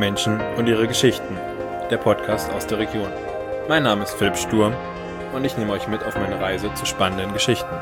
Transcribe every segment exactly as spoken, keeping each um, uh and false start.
Menschen und ihre Geschichten, der Podcast aus der Region. Mein Name ist Philipp Sturm und ich nehme euch mit auf meine Reise zu spannenden Geschichten.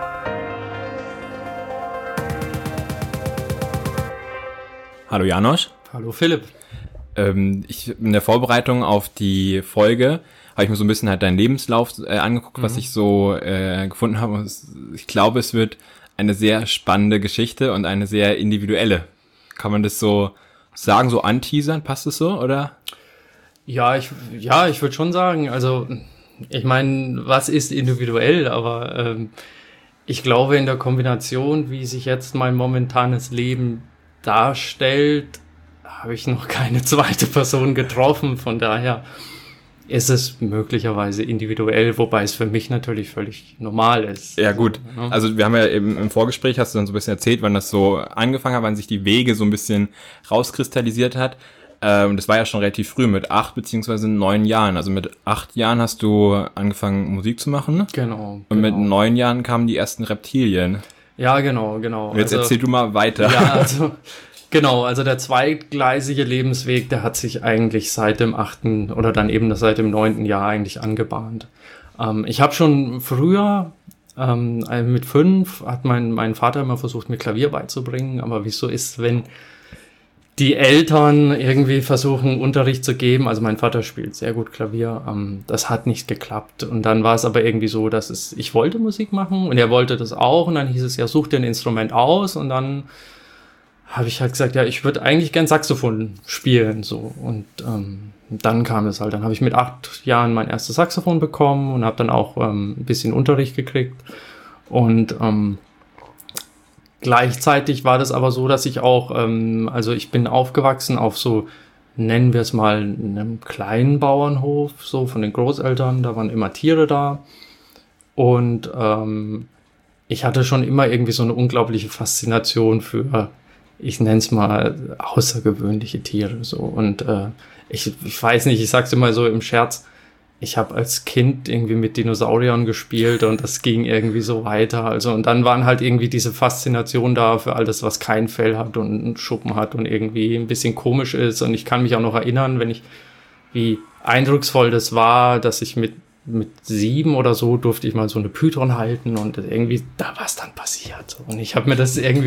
Hallo Janosch. Hallo Philipp. Ähm, ich, in der Vorbereitung auf die Folge habe ich mir so ein bisschen halt deinen Lebenslauf äh, angeguckt, mhm. was ich so äh, gefunden habe. Ich glaube, es wird eine sehr spannende Geschichte und eine sehr individuelle. Kann man das so sagen, so anteasern? Passt es so, oder? Ja, ich ja, ich würde schon sagen, also ich meine, was ist individuell, aber ähm, ich glaube in der Kombination, wie sich jetzt mein momentanes Leben darstellt, habe ich noch keine zweite Person getroffen, von daher ist es möglicherweise individuell, wobei es für mich natürlich völlig normal ist. Ja gut, also wir haben ja eben im Vorgespräch, hast du dann so ein bisschen erzählt, wann das so angefangen hat, wann sich die Wege so ein bisschen rauskristallisiert hat. Und das war ja schon relativ früh, mit acht beziehungsweise neun Jahren. Also mit acht Jahren hast du angefangen Musik zu machen. Genau. Und genau. mit neun Jahren kamen die ersten Reptilien. Ja, genau, genau. Und jetzt also, erzähl du mal weiter. Ja, also genau, also der zweigleisige Lebensweg, der hat sich eigentlich seit dem achten oder dann eben seit dem neunten Jahr eigentlich angebahnt. Ähm, ich habe schon früher, ähm, mit fünf, hat mein, mein Vater immer versucht, mir Klavier beizubringen, aber wie es so ist, wenn die Eltern irgendwie versuchen, Unterricht zu geben, also mein Vater spielt sehr gut Klavier, ähm, das hat nicht geklappt. Und dann war es aber irgendwie so, dass es, ich wollte Musik machen und er wollte das auch und dann hieß es, ja, such dir ein Instrument aus und dann habe ich halt gesagt, ja, ich würde eigentlich gern Saxophon spielen, so. Und ähm, dann kam es halt, dann habe ich mit acht Jahren mein erstes Saxophon bekommen und habe dann auch ähm, ein bisschen Unterricht gekriegt. Und ähm, gleichzeitig war das aber so, dass ich auch, ähm, also ich bin aufgewachsen auf so, nennen wir es mal, einem kleinen Bauernhof, so von den Großeltern, da waren immer Tiere da. Und ähm, ich hatte schon immer irgendwie so eine unglaubliche Faszination für, ich nenne es mal, außergewöhnliche Tiere, so. Und äh, ich, ich weiß nicht, ich sag's immer so im Scherz, ich habe als Kind irgendwie mit Dinosauriern gespielt und das ging irgendwie so weiter. Also und dann waren halt irgendwie diese Faszination da für alles, was kein Fell hat und einen Schuppen hat und irgendwie ein bisschen komisch ist. Und ich kann mich auch noch erinnern, wenn ich, wie eindrucksvoll das war, dass ich mit mit sieben oder so durfte ich mal so eine Python halten und irgendwie, da war es dann passiert. Und ich habe mir das irgendwie,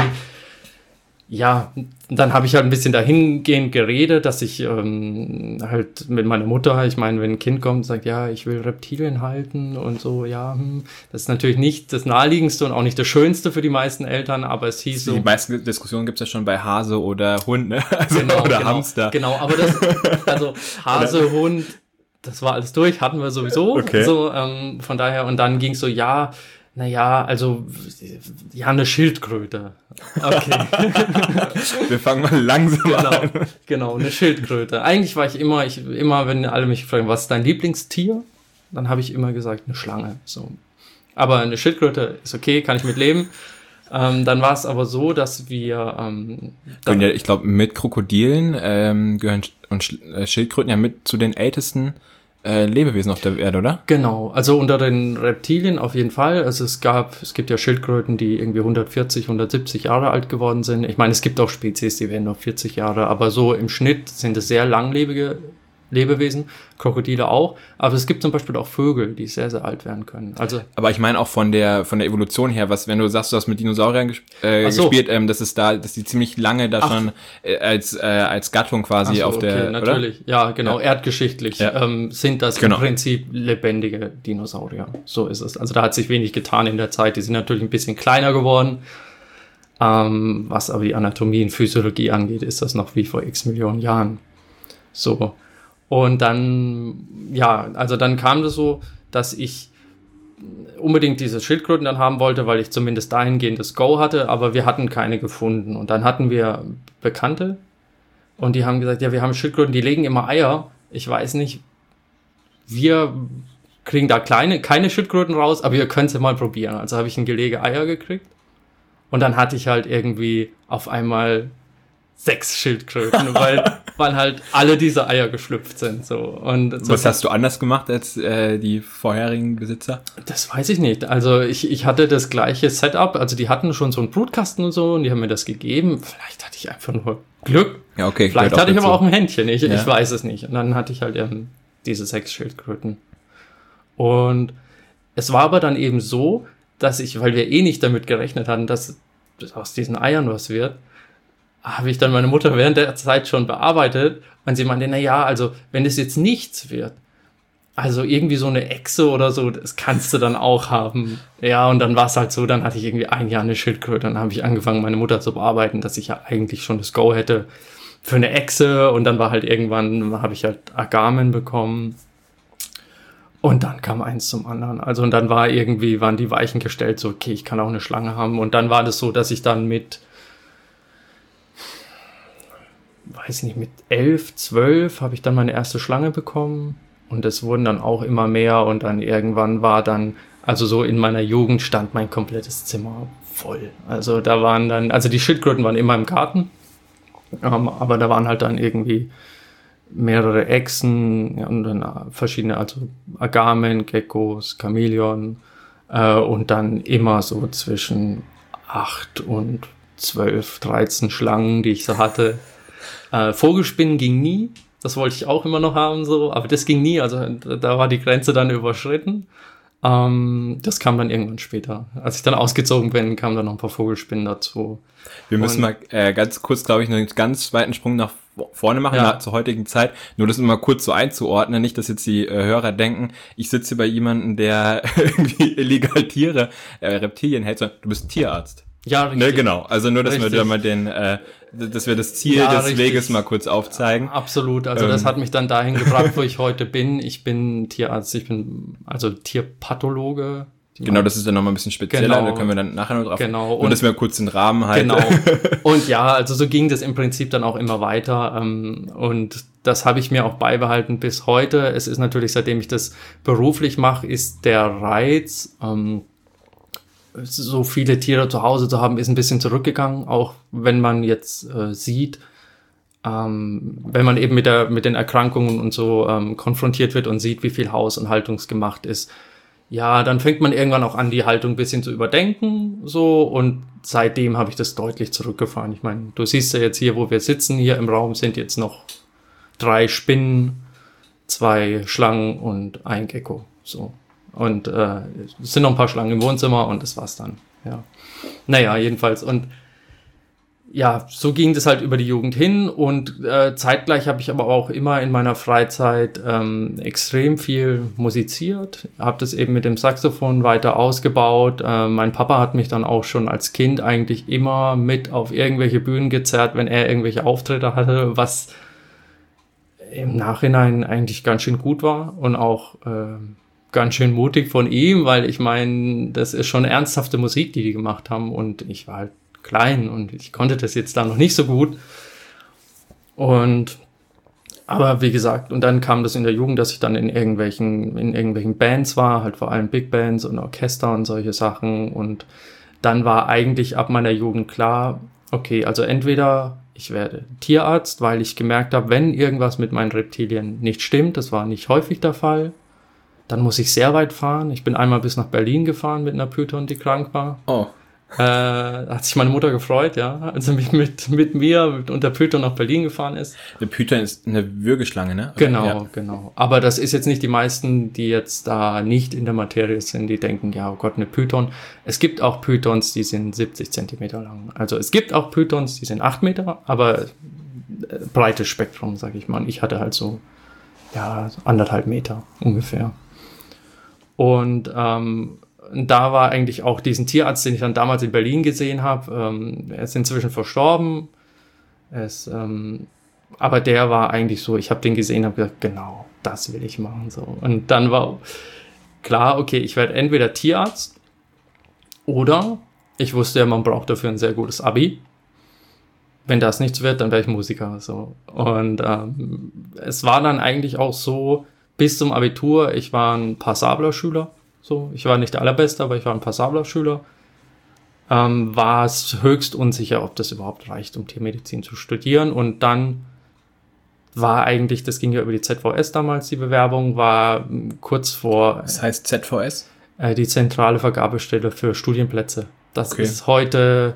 ja, dann habe ich halt ein bisschen dahingehend geredet, dass ich ähm, halt mit meiner Mutter, ich meine, wenn ein Kind kommt und sagt, ja, ich will Reptilien halten und so, ja, hm, das ist natürlich nicht das Naheliegendste und auch nicht das Schönste für die meisten Eltern, aber es hieß so. Die meisten Diskussionen gibt's ja schon bei Hase oder Hund, ne? Also, genau, oder genau, Hamster. Genau, aber das, also Hase, Hund, das war alles durch, hatten wir sowieso. Okay. So, ähm, von daher, und dann ging's so, ja, naja, also, ja, eine Schildkröte. Okay. Wir fangen mal langsam genau, an. Genau, eine Schildkröte. Eigentlich war ich immer, ich immer, wenn alle mich fragen, was ist dein Lieblingstier? Dann habe ich immer gesagt, eine Schlange. So. Aber eine Schildkröte ist okay, kann ich mit leben. Ähm, dann war es aber so, dass wir ähm, Und ja, ich glaube, mit Krokodilen ähm, gehören Sch- und Sch- äh, Schildkröten ja mit zu den ältesten äh, Lebewesen auf der Erde, oder? Genau, also unter den Reptilien auf jeden Fall. Also es gab, es gibt ja Schildkröten, die irgendwie hundertvierzig, hundertsiebzig Jahre alt geworden sind. Ich meine, es gibt auch Spezies, die werden nur vierzig Jahre, aber so im Schnitt sind es sehr langlebige Lebewesen, Krokodile auch, aber es gibt zum Beispiel auch Vögel, die sehr, sehr alt werden können. Also, aber ich meine auch von der von der Evolution her, was, wenn du sagst, du hast mit Dinosauriern ges- äh, so. gespielt, ähm, das ist da, dass die ziemlich lange da Ach. schon äh, als äh, als Gattung quasi so, auf der, okay, natürlich, oder? ja, genau, Ja. erdgeschichtlich Ja. ähm, sind das Genau. im Prinzip lebendige Dinosaurier. So ist es. Also da hat sich wenig getan in der Zeit. Die sind natürlich ein bisschen kleiner geworden. Ähm, was aber die Anatomie und Physiologie angeht, ist das noch wie vor x Millionen Jahren. So. Und dann, ja, also dann kam das so, dass ich unbedingt diese Schildkröten dann haben wollte, weil ich zumindest dahingehend das Go hatte, aber wir hatten keine gefunden. Und dann hatten wir Bekannte und die haben gesagt, ja, wir haben Schildkröten, die legen immer Eier. Ich weiß nicht, wir kriegen da kleine, keine Schildkröten raus, aber ihr könnt es ja mal probieren. Also habe ich ein Gelege Eier gekriegt und dann hatte ich halt irgendwie auf einmal sechs Schildkröten, weil, weil halt alle diese Eier geschlüpft sind. So. Und so Was hast du anders gemacht als äh, die vorherigen Besitzer? Das weiß ich nicht. Also ich, ich hatte das gleiche Setup. Also die hatten schon so einen Brutkasten und so und die haben mir das gegeben. Vielleicht hatte ich ich einfach nur Glück. Ja, okay. Vielleicht hatte ich aber so. auch ein Händchen, ich, ja. ich weiß es nicht. Und dann hatte ich halt eben diese sechs Schildkröten. Und es war aber dann eben so, dass ich, weil wir eh nicht damit gerechnet hatten, dass aus diesen Eiern was wird, habe ich dann meine Mutter während der Zeit schon bearbeitet und sie meinte, na ja, also wenn es jetzt nichts wird, also irgendwie so eine Echse oder so, das kannst du dann auch haben. Ja, und dann war es halt so, dann hatte ich irgendwie ein Jahr eine Schildkröte, dann habe ich angefangen, meine Mutter zu bearbeiten, dass ich ja eigentlich schon das Go hätte für eine Echse und dann war halt irgendwann, habe ich halt Agamen bekommen und dann kam eins zum anderen. Also und dann war irgendwie, waren die Weichen gestellt, so okay, ich kann auch eine Schlange haben und dann war das so, dass ich dann mit weiß nicht, mit elf, zwölf habe ich dann meine erste Schlange bekommen und es wurden dann auch immer mehr und dann irgendwann war dann, also so in meiner Jugend stand mein komplettes Zimmer voll. Also da waren dann, also die Schildkröten waren immer im Garten, ähm, aber da waren halt dann irgendwie mehrere Echsen ja, und dann verschiedene, also Agamen, Geckos, Chamäleon äh, und dann immer so zwischen acht und zwölf, dreizehn Schlangen, die ich so hatte. Äh, Vogelspinnen ging nie, das wollte ich auch immer noch haben, so, aber das ging nie, also da war die Grenze dann überschritten. Ähm, das kam dann irgendwann später. Als ich dann ausgezogen bin, kamen dann noch ein paar Vogelspinnen dazu. Wir müssen Und, mal äh, ganz kurz, glaube ich, einen ganz weiten Sprung nach vorne machen, ja. zur heutigen Zeit. Nur das immer kurz so einzuordnen, nicht, dass jetzt die äh, Hörer denken, ich sitze bei jemandem, der irgendwie illegal Tiere, äh, Reptilien hält, sondern du bist Tierarzt. Ja, richtig. Ne, genau. Also nur, dass richtig. wir da mal den, äh, dass wir das Ziel ja, des richtig. Weges mal kurz aufzeigen. Absolut. Also ähm. das hat mich dann dahin gebracht, wo ich heute bin. Ich bin Tierarzt, ich bin also Tierpathologe. Genau, das ist dann nochmal ein bisschen spezieller, genau. Da können wir dann nachher noch drauf. Genau. Und dass wir kurz den Rahmen halten. Genau. Und ja, also so ging das im Prinzip dann auch immer weiter. Und das habe ich mir auch beibehalten bis heute. Es ist natürlich, seitdem ich das beruflich mache, ist der Reiz, so viele Tiere zu Hause zu haben, ist ein bisschen zurückgegangen, auch wenn man jetzt äh, sieht, ähm, wenn man eben mit der mit den Erkrankungen und so ähm, konfrontiert wird und sieht, wie viel Haus- und Haltungsgemacht ist, ja, dann fängt man irgendwann auch an, die Haltung ein bisschen zu überdenken, so, und seitdem habe ich das deutlich zurückgefahren. Ich meine, du siehst ja jetzt hier, wo wir sitzen, hier im Raum sind jetzt noch drei Spinnen, zwei Schlangen und ein Gecko, so. Und äh, es sind noch ein paar Schlangen im Wohnzimmer und das war's dann. Ja. Naja, jedenfalls. Und ja, so ging das halt über die Jugend hin. Und äh, zeitgleich habe ich aber auch immer in meiner Freizeit ähm, extrem viel musiziert. Habe das eben mit dem Saxophon weiter ausgebaut. Äh, mein Papa hat mich dann auch schon als Kind eigentlich immer mit auf irgendwelche Bühnen gezerrt, wenn er irgendwelche Auftritte hatte, was im Nachhinein eigentlich ganz schön gut war und auch äh, ganz schön mutig von ihm, weil ich meine, das ist schon ernsthafte Musik, die die gemacht haben und ich war halt klein und ich konnte das jetzt da noch nicht so gut. Und aber wie gesagt, und dann kam das in der Jugend, dass ich dann in irgendwelchen in irgendwelchen Bands war, halt vor allem Big Bands und Orchester und solche Sachen und dann war eigentlich ab meiner Jugend klar, okay, also entweder ich werde Tierarzt, weil ich gemerkt habe, wenn irgendwas mit meinen Reptilien nicht stimmt, das war nicht häufig der Fall, dann muss ich sehr weit fahren. Ich bin einmal bis nach Berlin gefahren mit einer Python, die krank war. Oh. Äh, hat sich meine Mutter gefreut, ja, als sie mit, mit, mit mir mit, und der Python nach Berlin gefahren ist. Der Python ist eine Würgeschlange, ne? Genau, ja. genau. Aber das ist jetzt nicht die meisten, die jetzt da nicht in der Materie sind, die denken, ja, oh Gott, eine Python. Es gibt auch Pythons, die sind siebzig Zentimeter lang. Also es gibt auch Pythons, die sind acht Meter, aber breites Spektrum, sag ich mal. Und ich hatte halt so, ja, anderthalb Meter ungefähr. Und ähm, da war eigentlich auch diesen Tierarzt, den ich dann damals in Berlin gesehen habe, ähm, er ist inzwischen verstorben, er ist, ähm, aber der war eigentlich so, ich habe den gesehen, habe gesagt, genau, das will ich machen. So. Und dann war klar, okay, ich werde entweder Tierarzt oder ich wusste ja, man braucht dafür ein sehr gutes Abi. Wenn das nichts wird, dann wäre ich Musiker. So. Und ähm, es war dann eigentlich auch so, bis zum Abitur, ich war ein passabler Schüler. So, ich war nicht der Allerbeste, aber ich war ein passabler Schüler. Ähm, war es höchst unsicher, ob das überhaupt reicht, um Tiermedizin zu studieren. Und dann war eigentlich, das ging ja über die Z V S damals, die Bewerbung, war kurz vor... Was heißt Z V S? Äh, die zentrale Vergabestelle für Studienplätze. Das okay. ist heute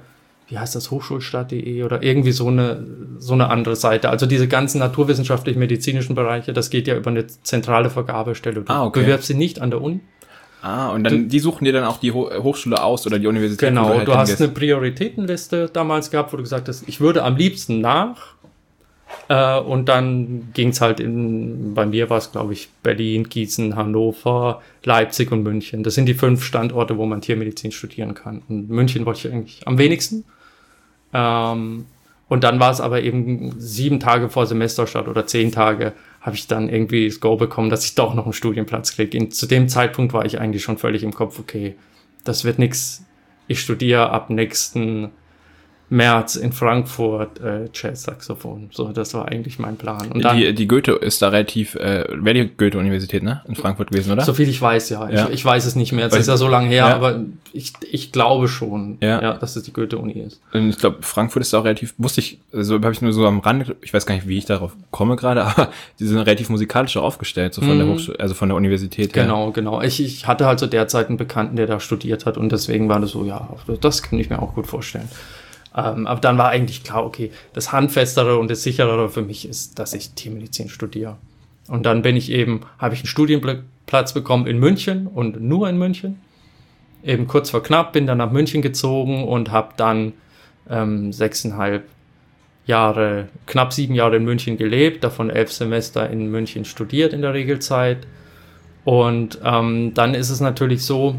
wie heißt das, hochschulstadt punkt de oder irgendwie so eine, so eine andere Seite. Also diese ganzen naturwissenschaftlich-medizinischen Bereiche, das geht ja über eine zentrale Vergabestelle. Du ah, okay. bewirbst sie nicht an der Uni. Ah, und dann, du, die suchen dir dann auch die Ho- Hochschule aus oder die Universität. Genau, du, halt du hast hingehst. eine Prioritätenliste damals gehabt, wo du gesagt hast, ich würde am liebsten nach. Äh, und dann ging's halt in, bei mir war es, glaube ich, Berlin, Gießen, Hannover, Leipzig und München. Das sind die fünf Standorte, wo man Tiermedizin studieren kann. Und München wollte ich eigentlich am wenigsten. Ähm, und dann war es aber eben sieben Tage vor Semesterstart oder zehn Tage, habe ich dann irgendwie das Go bekommen, dass ich doch noch einen Studienplatz kriege. Zu dem Zeitpunkt war ich eigentlich schon völlig im Kopf, okay, das wird nix. Ich studiere ab nächsten März in Frankfurt äh, Jazz-Saxophon. So, das war eigentlich mein Plan. Und dann, die, die Goethe ist da relativ, äh, wäre die Goethe-Universität, ne? In Frankfurt gewesen, oder? so viel ich weiß, ja. Ja. Ich, ich weiß es nicht mehr. Es Weil- ist ja so lange her, ja. aber ich, ich glaube schon, Ja. ja, dass es die Goethe-Uni ist. Und ich glaube, Frankfurt ist auch relativ, wusste ich, also habe ich nur so am Rande, ich weiß gar nicht, wie ich darauf komme gerade, aber die sind relativ musikalisch auch aufgestellt, so von Mhm. der Hochschule, also von der Universität her. Genau, genau. Ich, ich hatte halt so derzeit einen Bekannten, der da studiert hat und deswegen war das so, ja, das kann ich mir auch gut vorstellen. Ähm, aber dann war eigentlich klar, okay, das Handfestere und das Sicherere für mich ist, dass ich Tiermedizin studiere. Und dann bin ich eben, habe ich einen Studienplatz bekommen in München und nur in München. Eben kurz vor knapp, bin dann nach München gezogen und habe dann ähm, sechseinhalb Jahre, knapp sieben Jahre in München gelebt, davon elf Semester in München studiert in der Regelzeit. Und ähm, dann ist es natürlich so,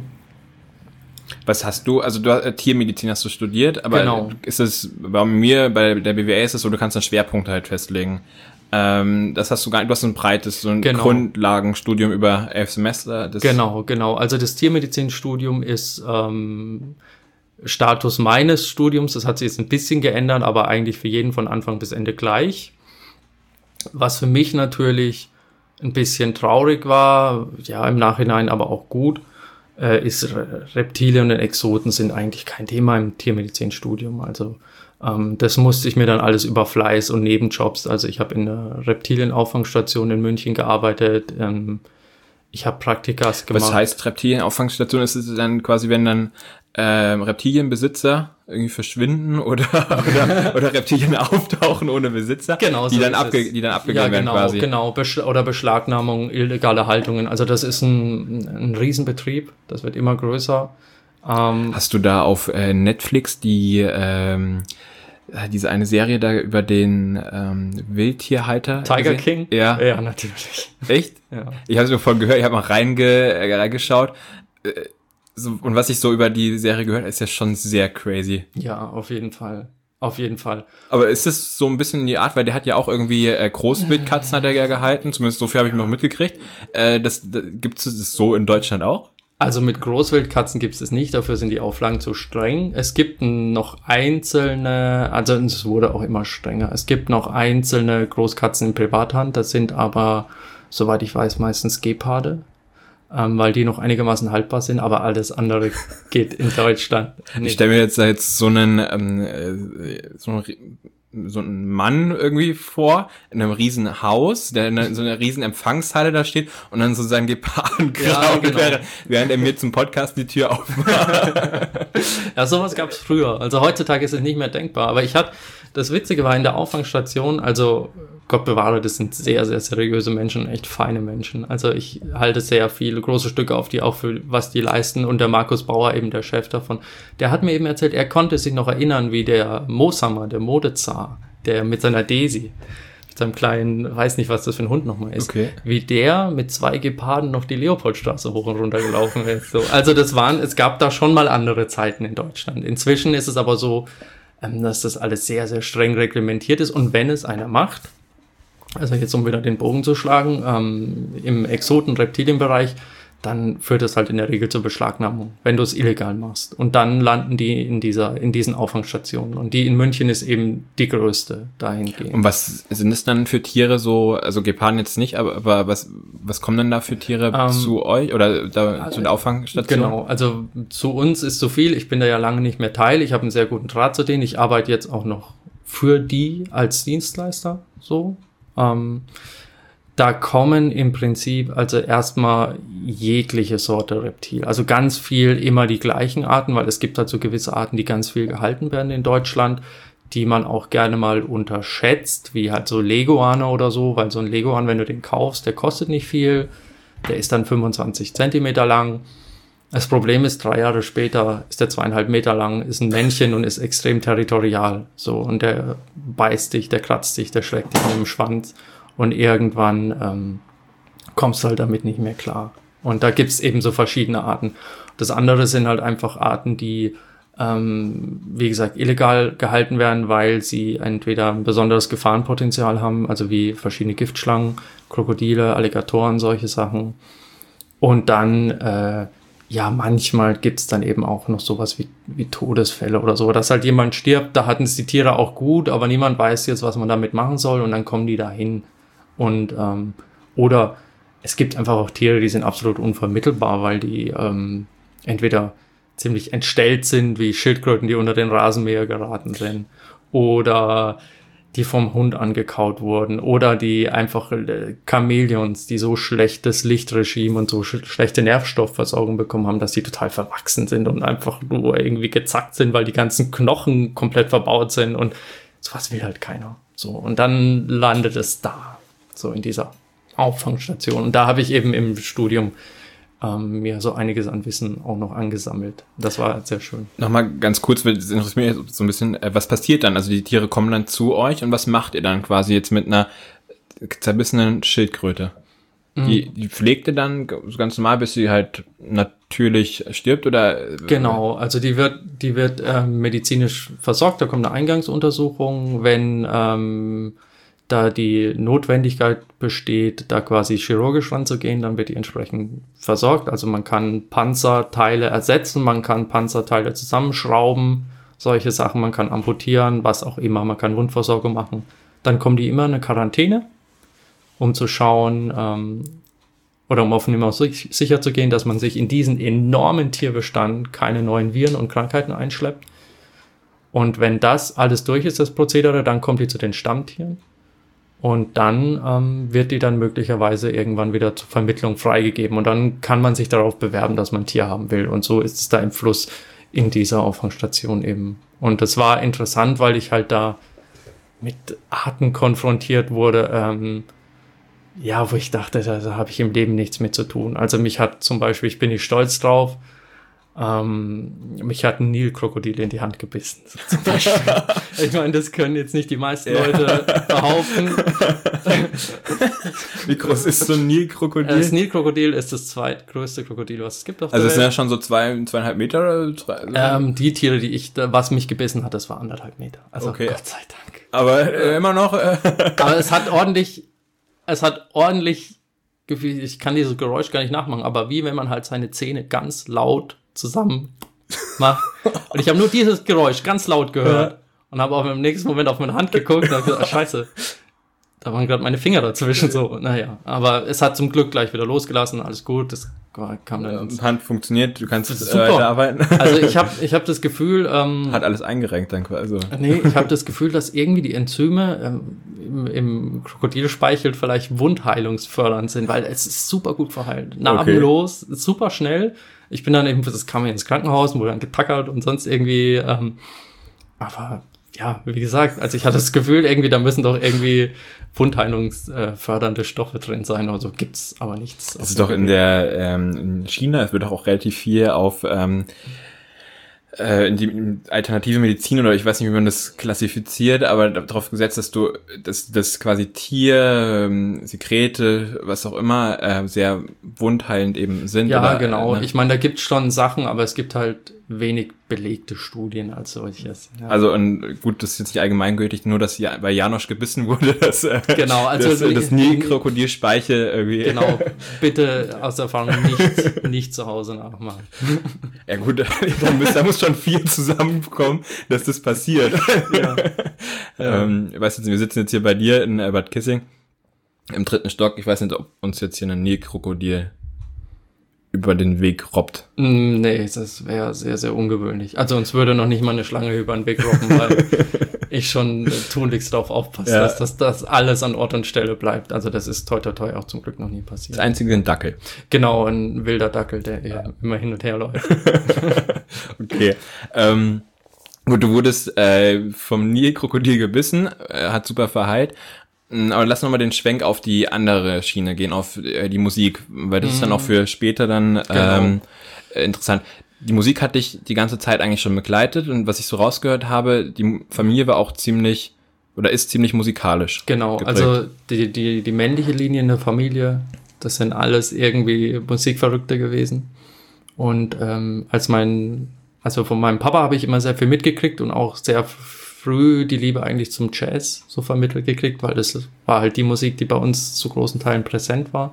Was hast du, also du hast, äh, Tiermedizin hast du studiert, aber Genau. ist es, bei mir, bei der B W A ist es so, du kannst dann Schwerpunkte halt festlegen. Ähm, das hast du gar nicht, du hast so ein breites, so ein Genau. Grundlagenstudium über elf Semester. Das Genau, genau. Also das Tiermedizinstudium ist ähm, Status meines Studiums. Das hat sich jetzt ein bisschen geändert, aber eigentlich für jeden von Anfang bis Ende gleich. Was für mich natürlich ein bisschen traurig war, ja im Nachhinein aber auch gut, äh, ist Re- Reptilien und Exoten sind eigentlich kein Thema im Tiermedizinstudium. Also ähm, das musste ich mir dann alles über Fleiß und Nebenjobs. Also ich habe in der Reptilienauffangstation in München gearbeitet. Ähm, ich habe Praktikas gemacht. Was heißt Reptilienauffangstation? Ist es dann quasi, wenn dann ähm, Reptilienbesitzer irgendwie verschwinden oder oder, oder Reptilien auftauchen ohne Besitzer, Genau, die so dann ist abge es. die dann abgegeben ja, genau, werden quasi. genau, Besch- oder Beschlagnahmung, illegale Haltungen. Also das ist ein, ein Riesenbetrieb, das wird immer größer. Ähm, Hast du da auf äh, Netflix die ähm, diese eine Serie da über den ähm, Wildtierhalter Tiger gesehen? King? Ja. Ja, natürlich. Echt? Ja. Ich habe es mir vorhin gehört, ich habe mal reinge äh, reingeschaut. Äh, so, und was ich so über die Serie gehört, ist ja schon sehr crazy. Ja, auf jeden Fall. Auf jeden Fall. Aber ist es so ein bisschen die Art, weil der hat ja auch irgendwie äh, Großwildkatzen hat er ja gehalten, zumindest so viel habe ich noch mitgekriegt. Äh, das, das gibt es das so in Deutschland auch? Also mit Großwildkatzen gibt es es nicht, dafür sind die Auflagen zu streng. Es gibt noch einzelne, also es wurde auch immer strenger. Es gibt noch einzelne Großkatzen in Privathand, das sind aber, soweit ich weiß, meistens Geparde, ähm, weil die noch einigermaßen haltbar sind, aber alles andere geht in Deutschland Ich nicht. stelle mir jetzt da jetzt so einen ähm, äh, so einen so einen Mann irgendwie vor, in einem riesen Haus, der in einer, so einer riesen Empfangshalle da steht und dann so seinen Geparden Ja, kraut, genau. während, während er mir zum Podcast die Tür aufmacht. Ja, sowas gab es früher. Also heutzutage ist es nicht mehr denkbar. Aber ich hatte, das Witzige war in der Auffangstation, also Gott bewahre, das sind sehr, sehr seriöse Menschen, echt feine Menschen. Also ich halte sehr viele große Stücke auf die, auch für was die leisten. Und der Markus Bauer, eben der Chef davon, der hat mir eben erzählt, er konnte sich noch erinnern, wie der Mooshammer, der Modezar, der mit seiner Daisy, mit seinem kleinen, weiß nicht, was das für ein Hund nochmal ist, Okay. wie der mit zwei Geparden noch die Leopoldstraße hoch und runter gelaufen ist. So. Also das waren, es gab da schon mal andere Zeiten in Deutschland. Inzwischen ist es aber so, ähm, dass das alles sehr, sehr streng reglementiert ist. Und wenn es einer macht, also jetzt um wieder den Bogen zu schlagen, ähm, im Exoten-Reptilienbereich, dann führt es halt in der Regel zur Beschlagnahmung, wenn du es illegal machst. Und dann landen die in dieser, in diesen Auffangsstationen. Und die in München ist eben die größte dahingehend. Und was sind es dann für Tiere so, also Geparden jetzt nicht, aber, aber was, was kommen denn da für Tiere Ähm, zu euch oder da, zu der Auffangstation? Genau, also zu uns ist so viel, ich bin da ja lange nicht mehr Teil, ich habe einen sehr guten Draht zu denen, ich arbeite jetzt auch noch für die als Dienstleister, so. Ähm, Da kommen im Prinzip also erstmal jegliche Sorte Reptil. Also ganz viel immer die gleichen Arten, weil es gibt halt so gewisse Arten, die ganz viel gehalten werden in Deutschland, die man auch gerne mal unterschätzt, wie halt so Leguane oder so, weil so ein Leguan, wenn du den kaufst, der kostet nicht viel, der ist dann fünfundzwanzig Zentimeter lang. Das Problem ist, drei Jahre später ist der zweieinhalb Meter lang, ist ein Männchen und ist extrem territorial. So, und der beißt dich, der kratzt dich, der schlägt dich mit dem Schwanz. Und irgendwann ähm, kommst du halt damit nicht mehr klar. Und da gibt's eben so verschiedene Arten. Das andere sind halt einfach Arten, die, ähm, wie gesagt, illegal gehalten werden, weil sie entweder ein besonderes Gefahrenpotenzial haben, also wie verschiedene Giftschlangen, Krokodile, Alligatoren, solche Sachen. Und dann, äh, ja, manchmal gibt's dann eben auch noch sowas wie, wie Todesfälle oder so, dass halt jemand stirbt, da hatten es die Tiere auch gut, aber niemand weiß jetzt, was man damit machen soll und dann kommen die da hin. Und ähm, oder es gibt einfach auch Tiere, die sind absolut unvermittelbar, weil die ähm, entweder ziemlich entstellt sind, wie Schildkröten, die unter den Rasenmäher geraten sind, oder die vom Hund angekaut wurden, oder die einfach äh, Chamäleons, die so schlechtes Lichtregime und so sch- schlechte Nährstoffversorgung bekommen haben, dass die total verwachsen sind und einfach nur irgendwie gezackt sind, weil die ganzen Knochen komplett verbaut sind und sowas will halt keiner. So, und dann landet es da. So in dieser Auffangstation. Und da habe ich eben im Studium ähm, mir so einiges an Wissen auch noch angesammelt. Das war sehr schön. Nochmal ganz kurz, weil das interessiert mich so ein bisschen, äh, was passiert dann? Also die Tiere kommen dann zu euch und was macht ihr dann quasi jetzt mit einer zerbissenen Schildkröte? Mhm. Die, die pflegt ihr dann ganz normal, bis sie halt natürlich stirbt oder? Genau, also die wird, die wird ähm, medizinisch versorgt, da kommt eine Eingangsuntersuchung, wenn ähm, da die Notwendigkeit besteht, da quasi chirurgisch ranzugehen, dann wird die entsprechend versorgt. Also man kann Panzerteile ersetzen, man kann Panzerteile zusammenschrauben, solche Sachen, man kann amputieren, was auch immer, man kann Wundversorgung machen. Dann kommen die immer in eine Quarantäne, um zu schauen, ähm, oder um auf Nummer sicher zu gehen, dass man sich in diesen enormen Tierbestand keine neuen Viren und Krankheiten einschleppt. Und wenn das alles durch ist, das Prozedere, dann kommt die zu den Stammtieren. Und dann ähm, wird die dann möglicherweise irgendwann wieder zur Vermittlung freigegeben. Und dann kann man sich darauf bewerben, dass man ein Tier haben will. Und so ist es da im Fluss in dieser Auffangstation eben. Und das war interessant, weil ich halt da mit Arten konfrontiert wurde, ähm, ja, wo ich dachte, da, da habe ich im Leben nichts mit zu tun. Also mich hat zum Beispiel, ich bin nicht stolz drauf, Ähm, mich hat ein Nilkrokodil in die Hand gebissen. So zum Beispiel. Ich meine, das können jetzt nicht die meisten ja. Leute behaupten. Wie groß ist so ein Nilkrokodil? Das Nilkrokodil ist das zweitgrößte Krokodil, was es gibt auf also der es sind Welt. ja schon so zwei, zweieinhalb Meter? Oder zwei, ähm, die Tiere, die ich, was mich gebissen hat, das war anderthalb Meter. Also okay. Gott sei Dank. Aber äh, immer noch. Äh. Aber es hat ordentlich, es hat ordentlich, ich kann dieses Geräusch gar nicht nachmachen, aber wie wenn man halt seine Zähne ganz laut zusammen macht. Und ich habe nur dieses Geräusch ganz laut gehört ja. und habe auch im nächsten Moment auf meine Hand geguckt und habe gesagt, ah, scheiße, da waren gerade meine Finger dazwischen. So, naja, aber es hat zum Glück gleich wieder losgelassen, alles gut, das kam dann ins Hand funktioniert, du kannst äh, weiterarbeiten. Also ich habe ich hab das Gefühl... Ähm, hat alles eingerenkt dann quasi. Also. Nee, ich habe das Gefühl, dass irgendwie die Enzyme ähm, im, im Krokodilspeichel vielleicht wundheilungsfördernd sind, weil es ist super gut verheilt. Narbenlos, okay. Super schnell. Ich bin dann eben, das kam ins Krankenhaus, wurde dann getackert und sonst irgendwie, ähm, aber ja, wie gesagt, also ich hatte das Gefühl, irgendwie, da müssen doch irgendwie wundheilungsfördernde Stoffe drin sein, oder so gibt's aber nichts. Das ist doch in der, ähm, in China, es wird doch auch relativ viel auf, ähm, äh, in die alternative Medizin oder ich weiß nicht, wie man das klassifiziert, aber darauf gesetzt, dass du, dass, dass quasi Tier, ähm, Sekrete, was auch immer, äh, sehr wundheilend eben sind. Ja, oder, genau. Ne? Ich meine, da gibt's schon Sachen, aber es gibt halt wenig belegte Studien als solches. Ja. Also und gut, das ist jetzt nicht allgemeingültig, nur dass ja, bei Janosch gebissen wurde, dass äh, genau, also das, das Nilkrokodilspeichel irgendwie. Genau, bitte aus Erfahrung nicht, nicht zu Hause nachmachen. Ja gut, da muss, da muss schon viel zusammenkommen, dass das passiert. Ja. Ja. Ähm, weißt du, wir sitzen jetzt hier bei dir in äh, Bad Kissing im dritten Stock. Ich weiß nicht, ob uns jetzt hier ein Nilkrokodil über den Weg robbt. Nee, das wäre sehr, sehr ungewöhnlich. Also uns würde noch nicht mal eine Schlange über den Weg robben, weil ich schon äh, tunlichst darauf aufpasse, Ja. dass das dass alles an Ort und Stelle bleibt. Also das ist toi toi toi auch zum Glück noch nie passiert. Das einzige sind Dackel. Genau, ein wilder Dackel, der ja. immer hin und her läuft. Okay. Ähm, gut, du wurdest äh, vom Nilkrokodil gebissen, äh, hat super verheilt. Aber lass nochmal den Schwenk auf die andere Schiene gehen, auf äh, die Musik, weil das mm. ist dann auch für später dann genau. ähm, interessant. Die Musik hat dich die ganze Zeit eigentlich schon begleitet und was ich so rausgehört habe, die Familie war auch ziemlich oder ist ziemlich musikalisch. Genau, geprägt. Also die, die, die männliche Linie in der Familie, das sind alles irgendwie Musikverrückte gewesen. Und ähm, als mein, also von meinem Papa habe ich immer sehr viel mitgekriegt und auch sehr früh die Liebe eigentlich zum Jazz so vermittelt gekriegt, weil das war halt die Musik, die bei uns zu großen Teilen präsent war.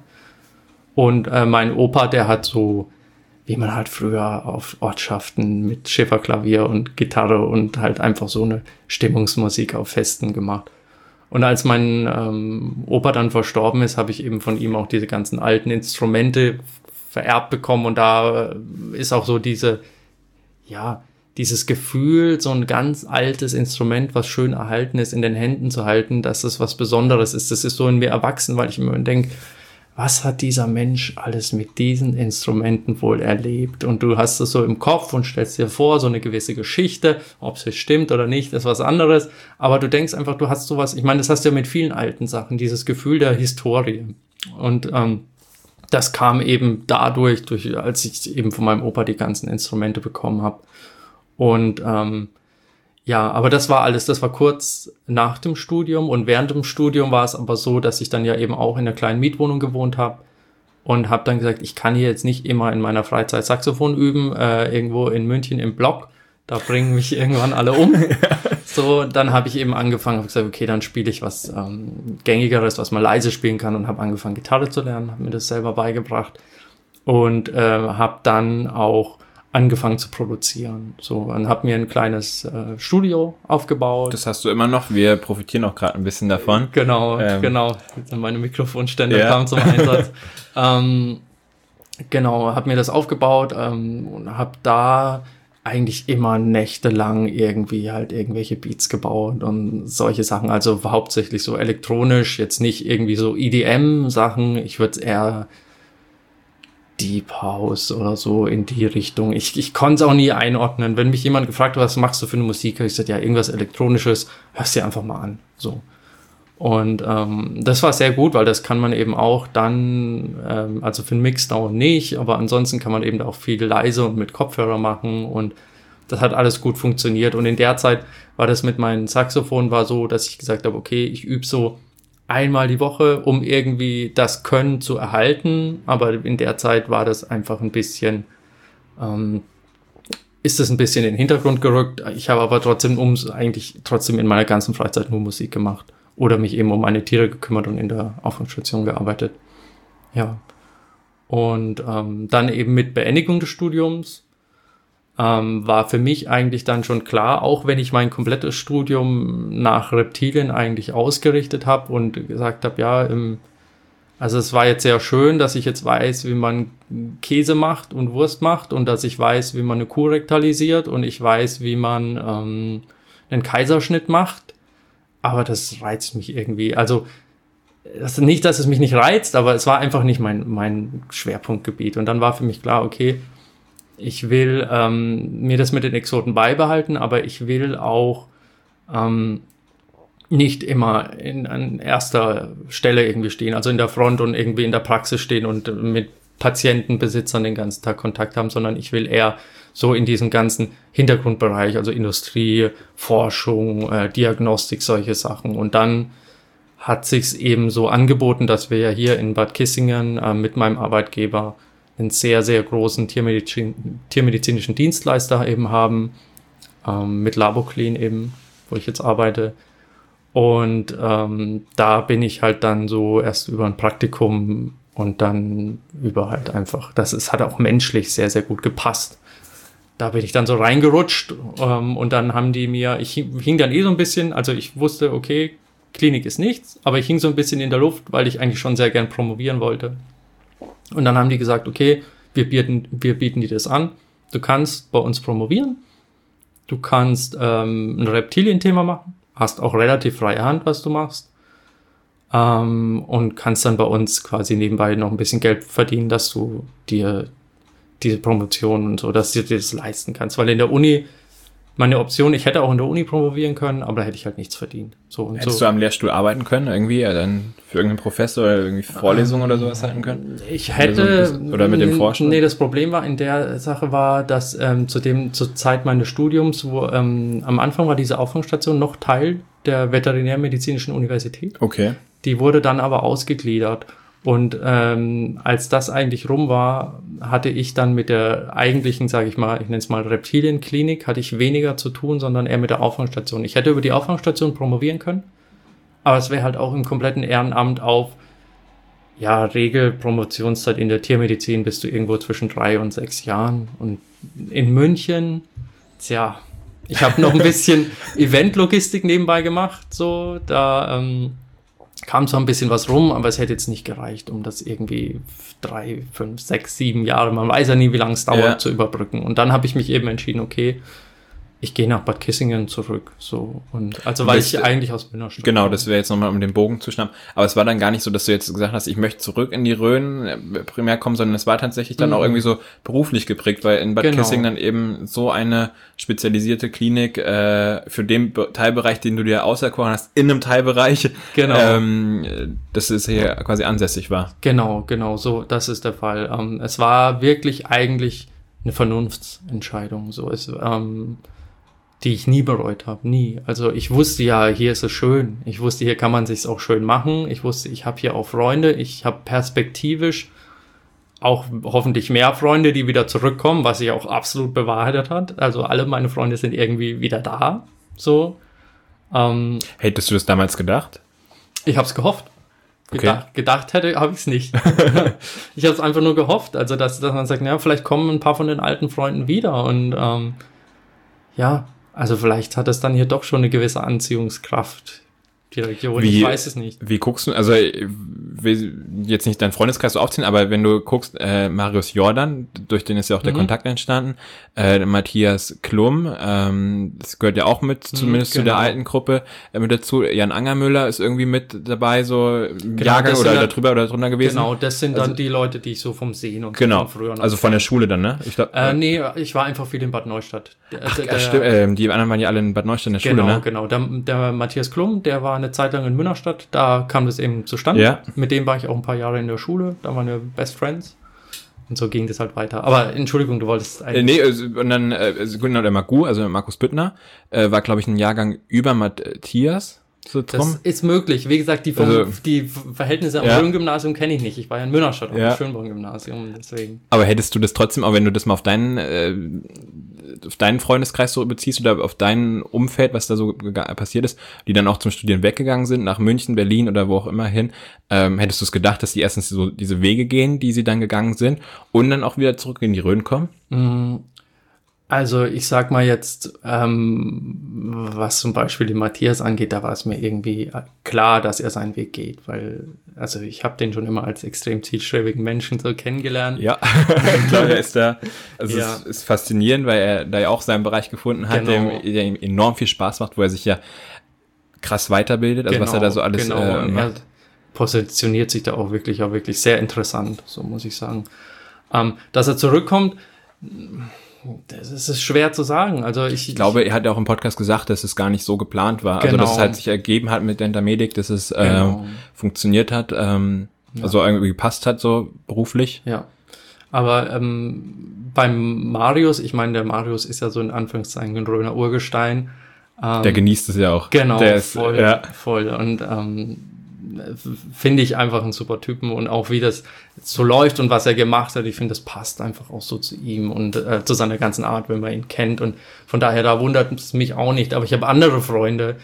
Und äh, mein Opa, der hat so, wie man halt früher auf Ortschaften mit Schifferklavier und Gitarre und halt einfach so eine Stimmungsmusik auf Festen gemacht. Und als mein ähm, Opa dann verstorben ist, habe ich eben von ihm auch diese ganzen alten Instrumente vererbt bekommen. Und da ist auch so diese, ja, dieses Gefühl, so ein ganz altes Instrument, was schön erhalten ist, in den Händen zu halten, dass das was Besonderes ist. Das ist so in mir erwachsen, weil ich mir denke, was hat dieser Mensch alles mit diesen Instrumenten wohl erlebt? Und du hast es so im Kopf und stellst dir vor, so eine gewisse Geschichte, ob es stimmt oder nicht, ist was anderes. Aber du denkst einfach, du hast sowas, ich meine, das hast du ja mit vielen alten Sachen, dieses Gefühl der Historie. Und ähm, das kam eben dadurch, durch, als ich eben von meinem Opa die ganzen Instrumente bekommen habe. Und ähm, ja, aber das war alles, das war kurz nach dem Studium und während dem Studium war es aber so, dass ich dann ja eben auch in einer kleinen Mietwohnung gewohnt habe und habe dann gesagt, ich kann hier jetzt nicht immer in meiner Freizeit Saxophon üben, äh, irgendwo in München im Block, da bringen mich irgendwann alle um. So, dann habe ich eben angefangen, habe gesagt, okay, dann spiele ich was ähm, Gängigeres, was man leise spielen kann und habe angefangen, Gitarre zu lernen, habe mir das selber beigebracht und äh, habe dann auch angefangen zu produzieren. So, und habe mir ein kleines äh, Studio aufgebaut. Das hast du immer noch. Wir profitieren auch gerade ein bisschen davon. Genau, ähm. genau. Meine Mikrofonstände yeah. kamen zum Einsatz. ähm, genau, habe mir das aufgebaut ähm, und habe da eigentlich immer nächtelang irgendwie halt irgendwelche Beats gebaut und solche Sachen. Also hauptsächlich so elektronisch, jetzt nicht irgendwie so E D M-Sachen. Ich würde es eher Deep House oder so in die Richtung. Ich, ich konnte es auch nie einordnen. Wenn mich jemand gefragt hat, was machst du für eine Musik, habe ich gesagt, ja, irgendwas Elektronisches, hörst dir einfach mal an. So. Und ähm, das war sehr gut, weil das kann man eben auch dann, ähm, also für einen Mixdown nicht, aber ansonsten kann man eben auch viel leise und mit Kopfhörer machen und das hat alles gut funktioniert. Und in der Zeit war das mit meinem Saxophon war so, dass ich gesagt habe, okay, ich übe so einmal die Woche, um irgendwie das Können zu erhalten, aber in der Zeit war das einfach ein bisschen, ähm, ist das ein bisschen in den Hintergrund gerückt. Ich habe aber trotzdem um, eigentlich trotzdem in meiner ganzen Freizeit nur Musik gemacht oder mich eben um meine Tiere gekümmert und in der Aufwachsstation gearbeitet. Ja. Und ähm, dann eben mit Beendigung des Studiums Ähm, war für mich eigentlich dann schon klar, auch wenn ich mein komplettes Studium nach Reptilien eigentlich ausgerichtet habe und gesagt habe, ja, im, also es war jetzt sehr schön, dass ich jetzt weiß, wie man Käse macht und Wurst macht und dass ich weiß, wie man eine Kuh rektalisiert und ich weiß, wie man ähm, einen Kaiserschnitt macht, aber das reizt mich irgendwie. Also das ist nicht, dass es mich nicht reizt, aber es war einfach nicht mein, mein Schwerpunktgebiet und dann war für mich klar, okay, ich will ähm, mir das mit den Exoten beibehalten, aber ich will auch ähm, nicht immer in, an erster Stelle irgendwie stehen, also in der Front und irgendwie in der Praxis stehen und mit Patienten, Besitzern den ganzen Tag Kontakt haben, sondern ich will eher so in diesem ganzen Hintergrundbereich, also Industrie, Forschung, äh, Diagnostik, solche Sachen. Und dann hat sich's eben so angeboten, dass wir ja hier in Bad Kissingen äh, mit meinem Arbeitgeber einen sehr, sehr großen Tiermedizin, tiermedizinischen Dienstleister eben haben, ähm, mit Laboclean eben, wo ich jetzt arbeite. Und ähm, da bin ich halt dann so erst über ein Praktikum und dann über halt einfach, das ist, hat auch menschlich sehr, sehr gut gepasst. Da bin ich dann so reingerutscht ähm, und dann haben die mir, ich hing dann eh so ein bisschen, also ich wusste, okay, Klinik ist nichts, aber ich hing so ein bisschen in der Luft, weil ich eigentlich schon sehr gern promovieren wollte. Und dann haben die gesagt, okay, wir bieten, wir bieten dir das an. Du kannst bei uns promovieren. Du kannst ähm, ein Reptilienthema machen. hast auch relativ freie Hand, was du machst. Ähm, und kannst dann bei uns quasi nebenbei noch ein bisschen Geld verdienen, dass du dir diese Promotion und so, dass du dir das leisten kannst. Weil in der Uni, meine Option, ich hätte auch in der Uni promovieren können, aber da hätte ich halt nichts verdient. So und Hättest so. du am Lehrstuhl arbeiten können, irgendwie, ja, dann für irgendeinen Professor oder irgendwie Vorlesungen ähm, oder sowas halten können? Ich hätte... Oder, so oder mit dem Forschen? Nee, das Problem war in der Sache war, dass ähm, zu dem, zur Zeit meines Studiums, wo ähm, am Anfang war diese Auffangstation noch Teil der Veterinärmedizinischen Universität. Okay. Die wurde dann aber ausgegliedert. Und ähm, als das eigentlich rum war, hatte ich dann mit der eigentlichen, sage ich mal, ich nenne es mal Reptilienklinik, hatte ich weniger zu tun, sondern eher mit der Auffangstation. Ich hätte über die Auffangstation promovieren können, aber es wäre halt auch im kompletten Ehrenamt auf, ja, Regelpromotionszeit in der Tiermedizin bist du irgendwo zwischen drei und sechs Jahren. Und in München, tja, ich habe noch ein bisschen Eventlogistik nebenbei gemacht, so, da ähm, kam zwar ein bisschen was rum, aber es hätte jetzt nicht gereicht, um das irgendwie drei, fünf, sechs, sieben Jahre, man weiß ja nie, wie lange es dauert, ja. zu überbrücken. Und dann habe ich mich eben entschieden, okay, ich gehe nach Bad Kissingen zurück, so. Und also, weil das, ich eigentlich aus Münnerstadt Genau, war. Das wäre jetzt nochmal, um den Bogen zu schnappen. Aber es war dann gar nicht so, dass du jetzt gesagt hast, ich möchte zurück in die Rhön primär kommen, sondern es war tatsächlich dann mhm. auch irgendwie so beruflich geprägt, weil in Bad genau. Kissingen dann eben so eine spezialisierte Klinik äh, für den Be- Teilbereich, den du dir auserkoren hast, in einem Teilbereich, genau. ähm, dass es hier quasi ansässig war. Genau, genau, so, das ist der Fall. Ähm, es war wirklich eigentlich eine Vernunftsentscheidung, so ist, ähm, die ich nie bereut habe, nie. Also ich wusste ja, hier ist es schön. Ich wusste, hier kann man sich's auch schön machen. Ich wusste, ich habe hier auch Freunde. Ich habe perspektivisch auch hoffentlich mehr Freunde, die wieder zurückkommen, was sich auch absolut bewahrheitet hat. Also alle meine Freunde sind irgendwie wieder da. So. Ähm, Hättest du das damals gedacht? Ich habe es gehofft. Okay. Gedacht, gedacht hätte, habe ich es nicht. Ich habe es einfach nur gehofft. Also dass, dass man sagt, ja, vielleicht kommen ein paar von den alten Freunden wieder. Und ähm, ja, also vielleicht hat es dann hier doch schon eine gewisse Anziehungskraft, die Region, wie, ich weiß es nicht. Wie guckst du, also ich will jetzt nicht deinen Freundeskreis so aufziehen, aber wenn du guckst, äh, Marius Jordan, durch den ist ja auch der mhm. Kontakt entstanden, äh, Matthias Klum, ähm, das gehört ja auch mit, zumindest mhm, genau. zu der alten Gruppe, äh, mit dazu, Jan Angermüller ist irgendwie mit dabei, so im genau, Jahrgang oder dann, darüber oder drunter gewesen. Genau, das sind also, dann die Leute, die ich so vom Sehen und genau, so von früher noch also von der Schule dann, ne? Ich glaub, äh, nee, ich war einfach viel in Bad Neustadt. Der, Ach, der, stimmt, äh, die anderen waren ja alle in Bad Neustadt in der genau, Schule, ne? Genau, genau. Der, der Matthias Klum, der war eine Zeit lang in Münnerstadt, da kam das eben zustande. Ja. Mit dem war ich auch ein paar Jahre in der Schule, da waren wir Best Friends. Und so ging das halt weiter. Aber Entschuldigung, du wolltest eigentlich... Äh, nee, und dann äh, genau, der Magu, also Markus Büttner, äh, war, glaube ich, ein Jahrgang über Matthias. So das ist möglich. Wie gesagt, die, vom, also, die Verhältnisse am ja. Rhön-Gymnasium kenne ich nicht. Ich war ja in Münnerstadt auf ja. dem Schönborn-Gymnasium, deswegen. Aber hättest du das trotzdem, auch wenn du das mal auf deinen, äh, auf deinen Freundeskreis so beziehst oder auf dein Umfeld, was da so passiert ist, die dann auch zum Studieren weggegangen sind, nach München, Berlin oder wo auch immer hin, ähm, hättest du es gedacht, dass die erstens so diese Wege gehen, die sie dann gegangen sind und dann auch wieder zurück in die Rhön kommen? Mhm. Also ich sag mal jetzt, ähm, was zum Beispiel den Matthias angeht, da war es mir irgendwie klar, dass er seinen Weg geht, weil, also ich habe den schon immer als extrem zielstrebigen Menschen so kennengelernt. Ja, klar, er ist da, also ja. es ist faszinierend, weil er da ja auch seinen Bereich gefunden hat, genau. der, ihm, der ihm enorm viel Spaß macht, wo er sich ja krass weiterbildet, also genau, was er da so alles genau. äh, macht. Er positioniert sich da auch wirklich, auch wirklich sehr interessant, so muss ich sagen. Ähm, dass er zurückkommt, das ist schwer zu sagen. Also ich, ich glaube, er hat ja auch im Podcast gesagt, dass es gar nicht so geplant war. Genau. Also dass es halt sich ergeben hat mit Dentamedic, dass es genau. äh, funktioniert hat, ähm, ja. also irgendwie gepasst hat so beruflich. Ja, aber ähm, beim Marius, ich meine, der Marius ist ja so in Anführungszeichen ein Rhöner Urgestein. Ähm, der genießt es ja auch. Genau, der ist, voll, ja. voll. Und ähm, finde ich einfach einen super Typen und auch wie das so läuft und was er gemacht hat, ich finde, das passt einfach auch so zu ihm und äh, zu seiner ganzen Art, wenn man ihn kennt und von daher, da wundert es mich auch nicht, aber ich habe andere Freunde,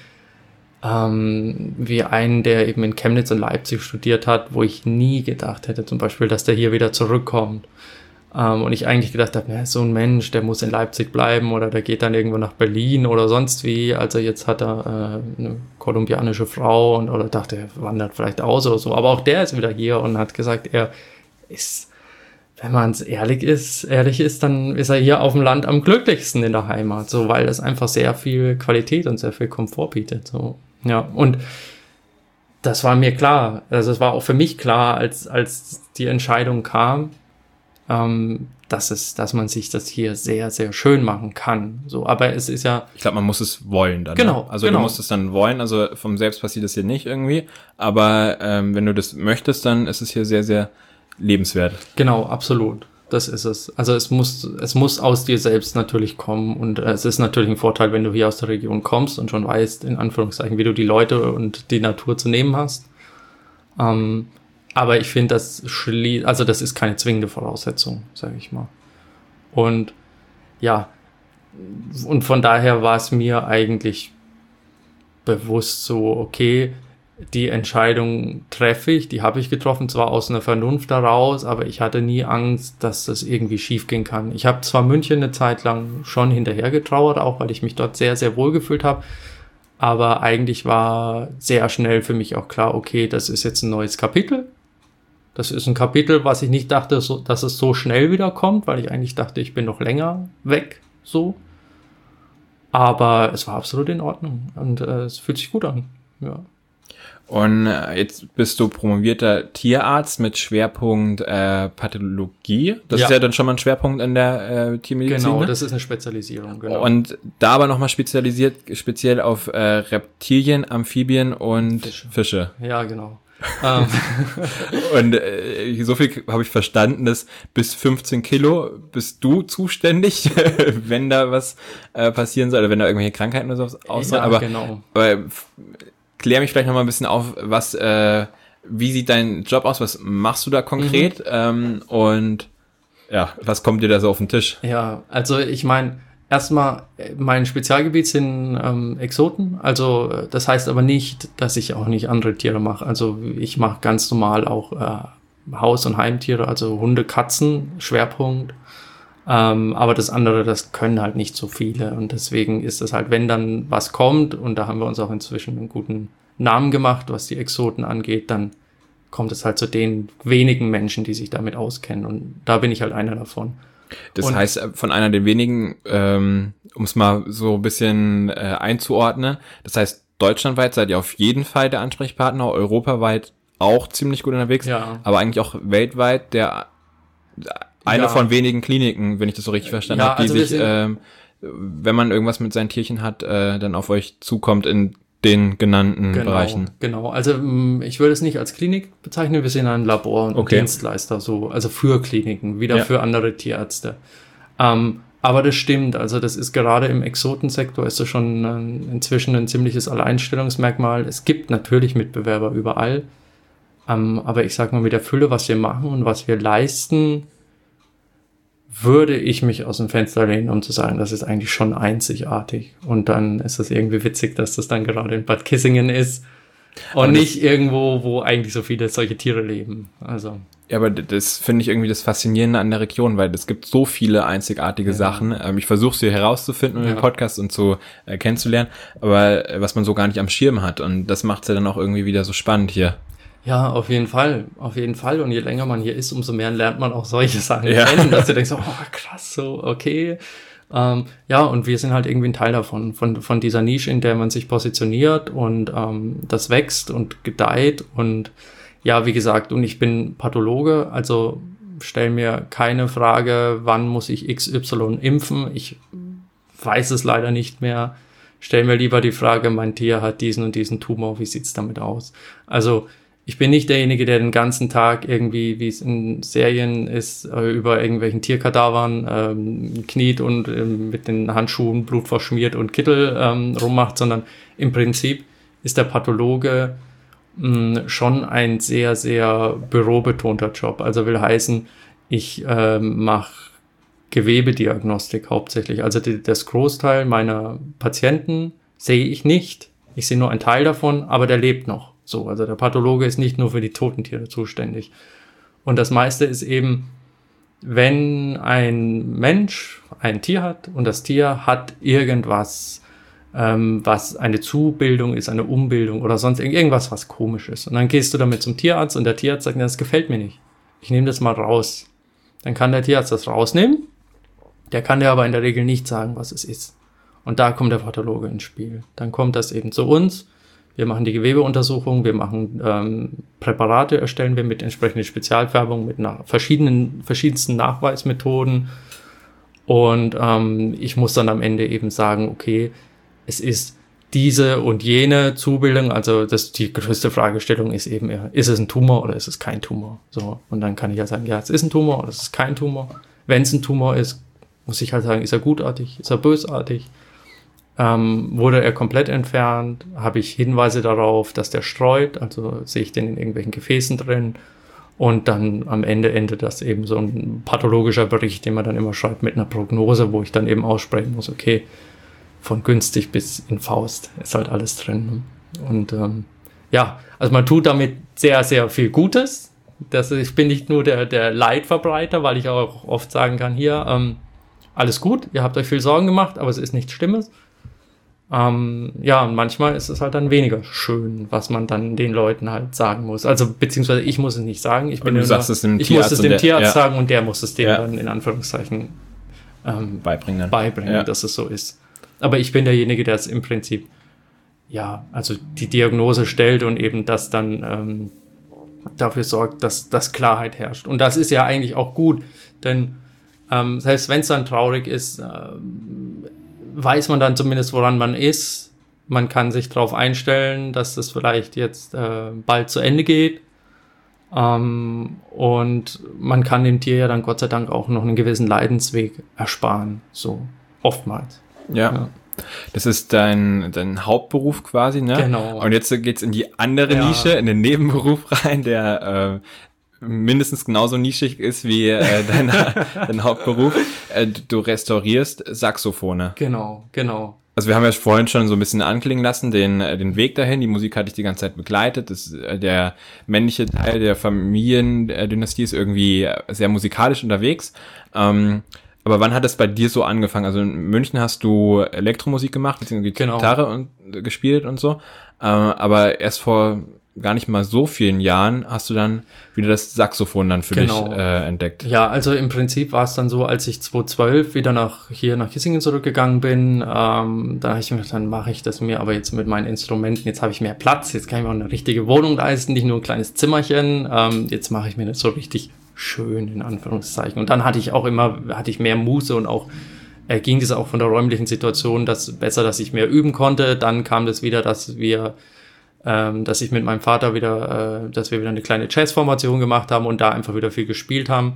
ähm, wie einen, der eben in Chemnitz und Leipzig studiert hat, wo ich nie gedacht hätte, zum Beispiel, dass der hier wieder zurückkommt. Um, und ich eigentlich gedacht habe, ja, so ein Mensch, der muss in Leipzig bleiben oder der geht dann irgendwo nach Berlin oder sonst wie. Also jetzt hat er äh, eine kolumbianische Frau und oder dachte, er wandert vielleicht aus oder so. Aber auch der ist wieder hier und hat gesagt, er ist wenn man ehrlich ist, ehrlich ist, dann ist er hier auf dem Land am glücklichsten in der Heimat, so, weil es einfach sehr viel Qualität und sehr viel Komfort bietet, so. Ja, und das war mir klar. Also es war auch für mich klar, als, als die Entscheidung kam, ähm, dass es, dass man sich das hier sehr, sehr schön machen kann. So, aber es ist ja. Ich glaube, man muss es wollen dann. Genau. Ne? Also genau. du musst es dann wollen. Also vom Selbst passiert das hier nicht irgendwie. Aber ähm, wenn du das möchtest, dann ist es hier sehr, sehr lebenswert. Genau, absolut. Das ist es. Also es muss, es muss aus dir selbst natürlich kommen. Und äh, es ist natürlich ein Vorteil, wenn du hier aus der Region kommst und schon weißt, in Anführungszeichen, wie du die Leute und die Natur zu nehmen hast. Ähm, aber ich finde, das schlie- also das ist keine zwingende Voraussetzung, sage ich mal. Und ja, und von daher war es mir eigentlich bewusst so, okay, die Entscheidung treffe ich, die habe ich getroffen, zwar aus einer Vernunft heraus, aber ich hatte nie Angst, dass das irgendwie schief gehen kann. Ich habe zwar München eine Zeit lang schon hinterher getrauert, auch weil ich mich dort sehr, sehr wohl gefühlt habe, aber eigentlich war sehr schnell für mich auch klar, okay, das ist jetzt ein neues Kapitel. Das ist ein Kapitel, was ich nicht dachte, so, dass es so schnell wieder kommt, weil ich eigentlich dachte, ich bin noch länger weg, so. Aber es war absolut in Ordnung und äh, es fühlt sich gut an, ja. Und äh, jetzt bist du promovierter Tierarzt mit Schwerpunkt äh, Pathologie. Das Ja. ist ja dann schon mal ein Schwerpunkt in der äh, Tiermedizin. Genau, ne? das ist eine Spezialisierung, genau. Und da aber nochmal spezialisiert, speziell auf äh, Reptilien, Amphibien und Fische. Fische. Ja, genau. ähm, Und äh, so viel habe ich verstanden, dass bis fünfzehn Kilo bist du zuständig, wenn da was äh, passieren soll, oder wenn da irgendwelche Krankheiten oder so aussehen. ja, aber, genau. aber f- klär mich vielleicht noch mal ein bisschen auf, was, äh, wie sieht dein Job aus, was machst du da konkret Mhm. ähm, und ja, was kommt dir da so auf den Tisch? Ja, also ich meine, erstmal, äh, mein Spezialgebiet sind ähm, Exoten, also äh, das heißt aber nicht, dass ich auch nicht andere Tiere mache. Also ich mache ganz normal auch äh, Haus- und Heimtiere, also Hunde, Katzen, Schwerpunkt. Ähm, aber das andere, das können halt nicht so viele und deswegen ist es halt, wenn dann was kommt, und da haben wir uns auch inzwischen einen guten Namen gemacht, was die Exoten angeht, dann kommt es halt zu den wenigen Menschen, die sich damit auskennen, und da bin ich halt einer davon. Das Und- heißt, äh, von einer der wenigen, ähm, um es mal so ein bisschen äh, einzuordnen, das heißt, deutschlandweit seid ihr auf jeden Fall der Ansprechpartner, europaweit auch ziemlich gut unterwegs, Ja. aber eigentlich auch weltweit der eine Ja. von wenigen Kliniken, wenn ich das so richtig verstanden Ja, habe, die also wir sich, sind- ähm, wenn man irgendwas mit seinen Tierchen hat, äh, dann auf euch zukommt in den genannten Genau, Bereichen. genau. Also mh, ich würde es nicht als Klinik bezeichnen, wir sind ein Labor und Okay. Dienstleister, so, also für Kliniken, wieder Ja. für andere Tierärzte. Ähm, aber das stimmt, also das ist gerade im Exotensektor ist das schon äh, inzwischen ein ziemliches Alleinstellungsmerkmal. Es gibt natürlich Mitbewerber überall, ähm, aber ich sag mal, mit der Fülle, was wir machen und was wir leisten, würde ich mich aus dem Fenster lehnen, um zu sagen, das ist eigentlich schon einzigartig. Und dann ist es irgendwie witzig, dass das dann gerade in Bad Kissingen ist und Aber das- nicht irgendwo, wo eigentlich so viele solche Tiere leben. Also Ja, aber d- das finde ich irgendwie das Faszinierende an der Region, weil es gibt so viele einzigartige Ja. Sachen. Ähm, ich versuche sie herauszufinden in Ja. dem Podcast und zu äh, kennenzulernen, aber äh, was man so gar nicht am Schirm hat. Und das macht es ja dann auch irgendwie wieder so spannend hier. ja, auf jeden Fall, auf jeden Fall. Und je länger man hier ist, umso mehr lernt man auch solche Sachen Ja. kennen, dass du denkst, oh krass, so okay. Ähm, ja, und wir sind halt irgendwie ein Teil davon, von, von dieser Nische, in der man sich positioniert, und ähm, das wächst und gedeiht. Und ja, wie gesagt, und ich bin Pathologe, also stell mir keine Frage, wann muss ich X Y impfen. Ich weiß es leider nicht mehr. Stell mir lieber die Frage, mein Tier hat diesen und diesen Tumor, wie sieht's damit aus? Also ich bin nicht derjenige, der den ganzen Tag irgendwie, wie es in Serien ist, äh, über irgendwelchen Tierkadavern ähm, kniet und ähm, mit den Handschuhen Blut verschmiert und Kittel ähm, rummacht, sondern im Prinzip ist der Pathologe mh, schon ein sehr, sehr bürobetonter Job. Also will heißen, ich ähm, mache Gewebediagnostik hauptsächlich. Also die, das Großteil meiner Patienten sehe ich nicht. Ich sehe nur einen Teil davon, aber der lebt noch. So, also der Pathologe ist nicht nur für die toten Tiere zuständig. Und das meiste ist eben, wenn ein Mensch ein Tier hat und das Tier hat irgendwas, ähm, was eine Zubildung ist, eine Umbildung oder sonst irgendwas, was komisch ist. Und dann gehst du damit zum Tierarzt und der Tierarzt sagt, das gefällt mir nicht. Ich nehme das mal raus. Dann kann der Tierarzt das rausnehmen. Der kann dir aber in der Regel nicht sagen, was es ist. Und da kommt der Pathologe ins Spiel. Dann kommt das eben zu uns. Wir machen die Gewebeuntersuchung, wir machen ähm, Präparate, erstellen wir mit entsprechender Spezialfärbung, mit nach verschiedenen, verschiedensten Nachweismethoden. Und ähm, ich muss dann am Ende eben sagen, okay, es ist diese und jene Zubildung, also das, die größte Fragestellung ist eben, ist es ein Tumor oder ist es kein Tumor? So, und dann kann ich ja sagen, ja, es ist ein Tumor oder es ist kein Tumor. Wenn es ein Tumor ist, muss ich halt sagen, ist er gutartig, ist er bösartig? Ähm, wurde er komplett entfernt? Habe ich Hinweise darauf, dass der streut? Also sehe ich den in irgendwelchen Gefäßen drin? Und dann am Ende endet das eben so ein pathologischer Bericht, den man dann immer schreibt mit einer Prognose, wo ich dann eben aussprechen muss, okay, von günstig bis in Faust ist halt alles drin. Und ähm, ja, also man tut damit sehr, sehr viel Gutes. Das, ich bin nicht nur der, der Leidverbreiter, weil ich auch oft sagen kann, hier, ähm, alles gut, ihr habt euch viel Sorgen gemacht, aber es ist nichts Schlimmes. Ähm, ja, und manchmal ist es halt dann weniger schön, was man dann den Leuten halt sagen muss. Also, beziehungsweise ich muss es nicht sagen. Ich bin du nur, sagst es dem ich Tierarzt muss es dem der, Tierarzt ja. sagen und der muss es dem ja. dann in Anführungszeichen ähm, beibringen, dann. beibringen ja. dass es so ist. Aber ich bin derjenige, der es im Prinzip, ja, also die Diagnose stellt und eben das dann ähm, dafür sorgt, dass, dass Klarheit herrscht. Und das ist ja eigentlich auch gut, denn ähm, selbst wenn es dann traurig ist, äh, weiß man dann zumindest, woran man ist. Man kann sich darauf einstellen, dass das vielleicht jetzt äh, bald zu Ende geht. Ähm, und man kann dem Tier ja dann Gott sei Dank auch noch einen gewissen Leidensweg ersparen. So, oftmals. Ja. ja. Das ist dein, dein Hauptberuf quasi, ne? Genau. Und jetzt geht's in die andere ja. Nische, in den Nebenberuf rein, der äh, mindestens genauso nischig ist wie äh, dein, dein Hauptberuf. Äh, du restaurierst Saxophone. Genau, genau. Also wir haben ja vorhin schon so ein bisschen anklingen lassen, den den Weg dahin. Die Musik hatte ich die ganze Zeit begleitet. Das, der männliche Teil der Familiendynastie ist irgendwie sehr musikalisch unterwegs. Ähm, aber wann hat es bei dir so angefangen? Also in München hast du Elektromusik gemacht, beziehungsweise genau. Gitarre und, gespielt und so. Äh, aber erst vor gar nicht mal so vielen Jahren hast du dann wieder das Saxophon dann für genau. dich äh, entdeckt. Ja, also im Prinzip war es dann so, als ich zweitausendzwölf wieder nach hier nach Kissingen zurückgegangen bin, ähm, da habe ich mir gedacht, dann mache ich das mir aber jetzt mit meinen Instrumenten, jetzt habe ich mehr Platz, jetzt kann ich mir auch eine richtige Wohnung leisten, nicht nur ein kleines Zimmerchen, ähm, jetzt mache ich mir das so richtig schön, in Anführungszeichen. Und dann hatte ich auch immer, hatte ich mehr Muße und auch äh, ging das auch von der räumlichen Situation dass besser, dass ich mehr üben konnte. Dann kam das wieder, dass wir Ähm, dass ich mit meinem Vater wieder, äh, dass wir wieder eine kleine Jazzformation gemacht haben und da einfach wieder viel gespielt haben.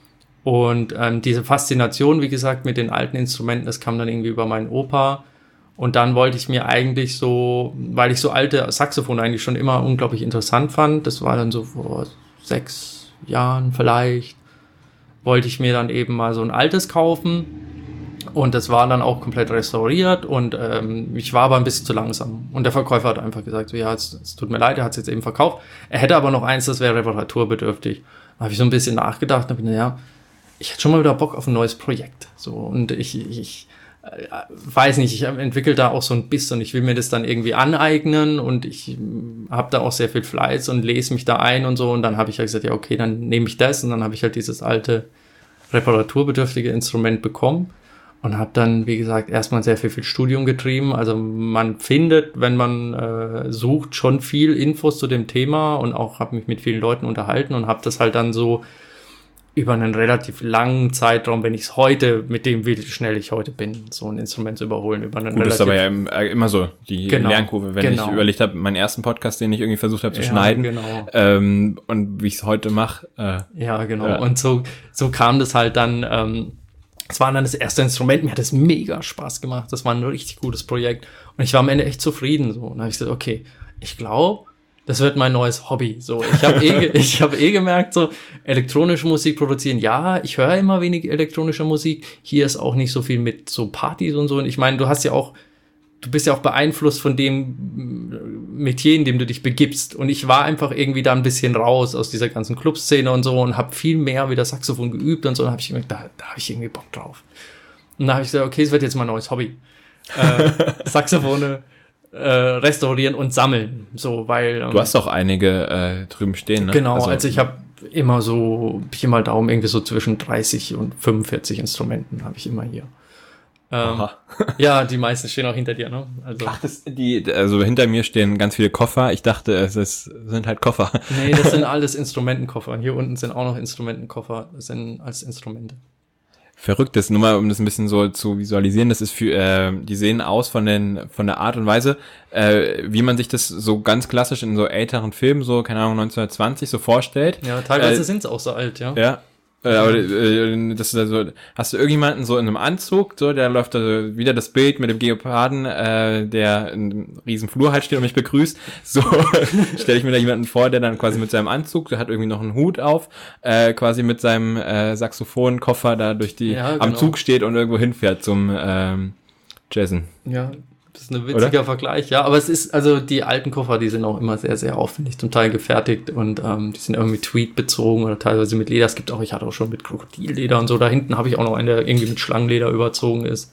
Und ähm, diese Faszination, wie gesagt, mit den alten Instrumenten, das kam dann irgendwie über meinen Opa. Und dann wollte ich mir eigentlich so, weil ich so alte Saxophone eigentlich schon immer unglaublich interessant fand, das war dann so vor sechs Jahren vielleicht, wollte ich mir dann eben mal so ein altes kaufen. Und das war dann auch komplett restauriert und ähm, ich war aber ein bisschen zu langsam. Und der Verkäufer hat einfach gesagt, so, ja, es, es tut mir leid, er hat es jetzt eben verkauft. Er hätte aber noch eins, das wäre reparaturbedürftig. Da habe ich so ein bisschen nachgedacht und habe gedacht, ja, ich hätte schon mal wieder Bock auf ein neues Projekt. So, und ich, ich, ich äh, weiß nicht, ich entwickle da auch so ein Biss und ich will mir das dann irgendwie aneignen und ich habe da auch sehr viel Fleiß und lese mich da ein und so. Und dann habe ich halt gesagt, ja, okay, dann nehme ich das und dann habe ich halt dieses alte reparaturbedürftige Instrument bekommen. Und habe dann, wie gesagt, erstmal sehr viel, viel Studium getrieben. Also man findet, wenn man äh, sucht, schon viel Infos zu dem Thema und auch habe mich mit vielen Leuten unterhalten und habe das halt dann so über einen relativ langen Zeitraum, wenn ich es heute, mit dem wie schnell ich heute bin, so ein Instrument zu überholen. Über einen Gut, das ist aber ja immer so, die genau, Lernkurve. Wenn genau. ich überlegt habe, meinen ersten Podcast, den ich irgendwie versucht habe zu ja, schneiden genau. ähm, und wie ich es heute mache. Äh, ja, genau. Ja. Und so, so kam das halt dann... Ähm, Es war dann das erste Instrument, mir hat es mega Spaß gemacht. Das war ein richtig gutes Projekt. Und ich war am Ende echt zufrieden. So. Und dann habe ich gesagt, okay, ich glaube, das wird mein neues Hobby. So, ich habe eh, ich habe eh gemerkt, so elektronische Musik produzieren. Ja, ich höre immer wenig elektronische Musik. Hier ist auch nicht so viel mit so Partys und so. Und ich meine, du hast ja auch, du bist ja auch beeinflusst von dem Metier, in dem du dich begibst. Und ich war einfach irgendwie da ein bisschen raus aus dieser ganzen Clubszene und so und habe viel mehr wieder Saxophon geübt und so. Und habe ich gemerkt, da, da habe ich irgendwie Bock drauf. Und da habe ich gesagt, okay, es wird jetzt mein neues Hobby. Äh, Saxophone äh, restaurieren und sammeln. So, weil ähm, du hast auch einige äh, drüben stehen, ne? Genau, also, also ich habe immer so, Pi mal Daumen, irgendwie so zwischen dreißig und fünfundvierzig Instrumenten habe ich immer hier. Ähm, ja, die meisten stehen auch hinter dir, ne? Also, Ach, das, die, also hinter mir stehen ganz viele Koffer. Ich dachte, es ist, sind halt Koffer. Nee, das sind alles Instrumentenkoffer. Hier unten sind auch noch Instrumentenkoffer. Das sind als Instrumente. Verrücktes, nur mal, um das ein bisschen so zu visualisieren, das ist für, äh, die sehen aus von den, von der Art und Weise, äh, wie man sich das so ganz klassisch in so älteren Filmen, so, keine Ahnung, neunzehnhundertzwanzig so vorstellt. Ja, teilweise äh, äh, sind es auch so alt, ja. Ja. Äh, aber äh, das ist also, hast du irgendjemanden so in einem Anzug, so, der läuft also wieder das Bild mit dem Geoparden, äh, der in einem riesen Flur halt steht und mich begrüßt. So stelle ich mir da jemanden vor, der dann quasi mit seinem Anzug, der hat irgendwie noch einen Hut auf, äh, quasi mit seinem äh, Saxophonkoffer da durch die ja, genau. am Zug steht und irgendwo hinfährt zum ähm, Jazzen. Ja. Das ist ein witziger Oder? Vergleich, ja. Aber es ist, also die alten Koffer, die sind auch immer sehr, sehr aufwendig, zum Teil gefertigt und ähm, die sind irgendwie Tweed bezogen oder teilweise mit Leder. Es gibt auch, ich hatte auch schon mit Krokodilleder und so. Da hinten habe ich auch noch einen, der irgendwie mit Schlangenleder überzogen ist.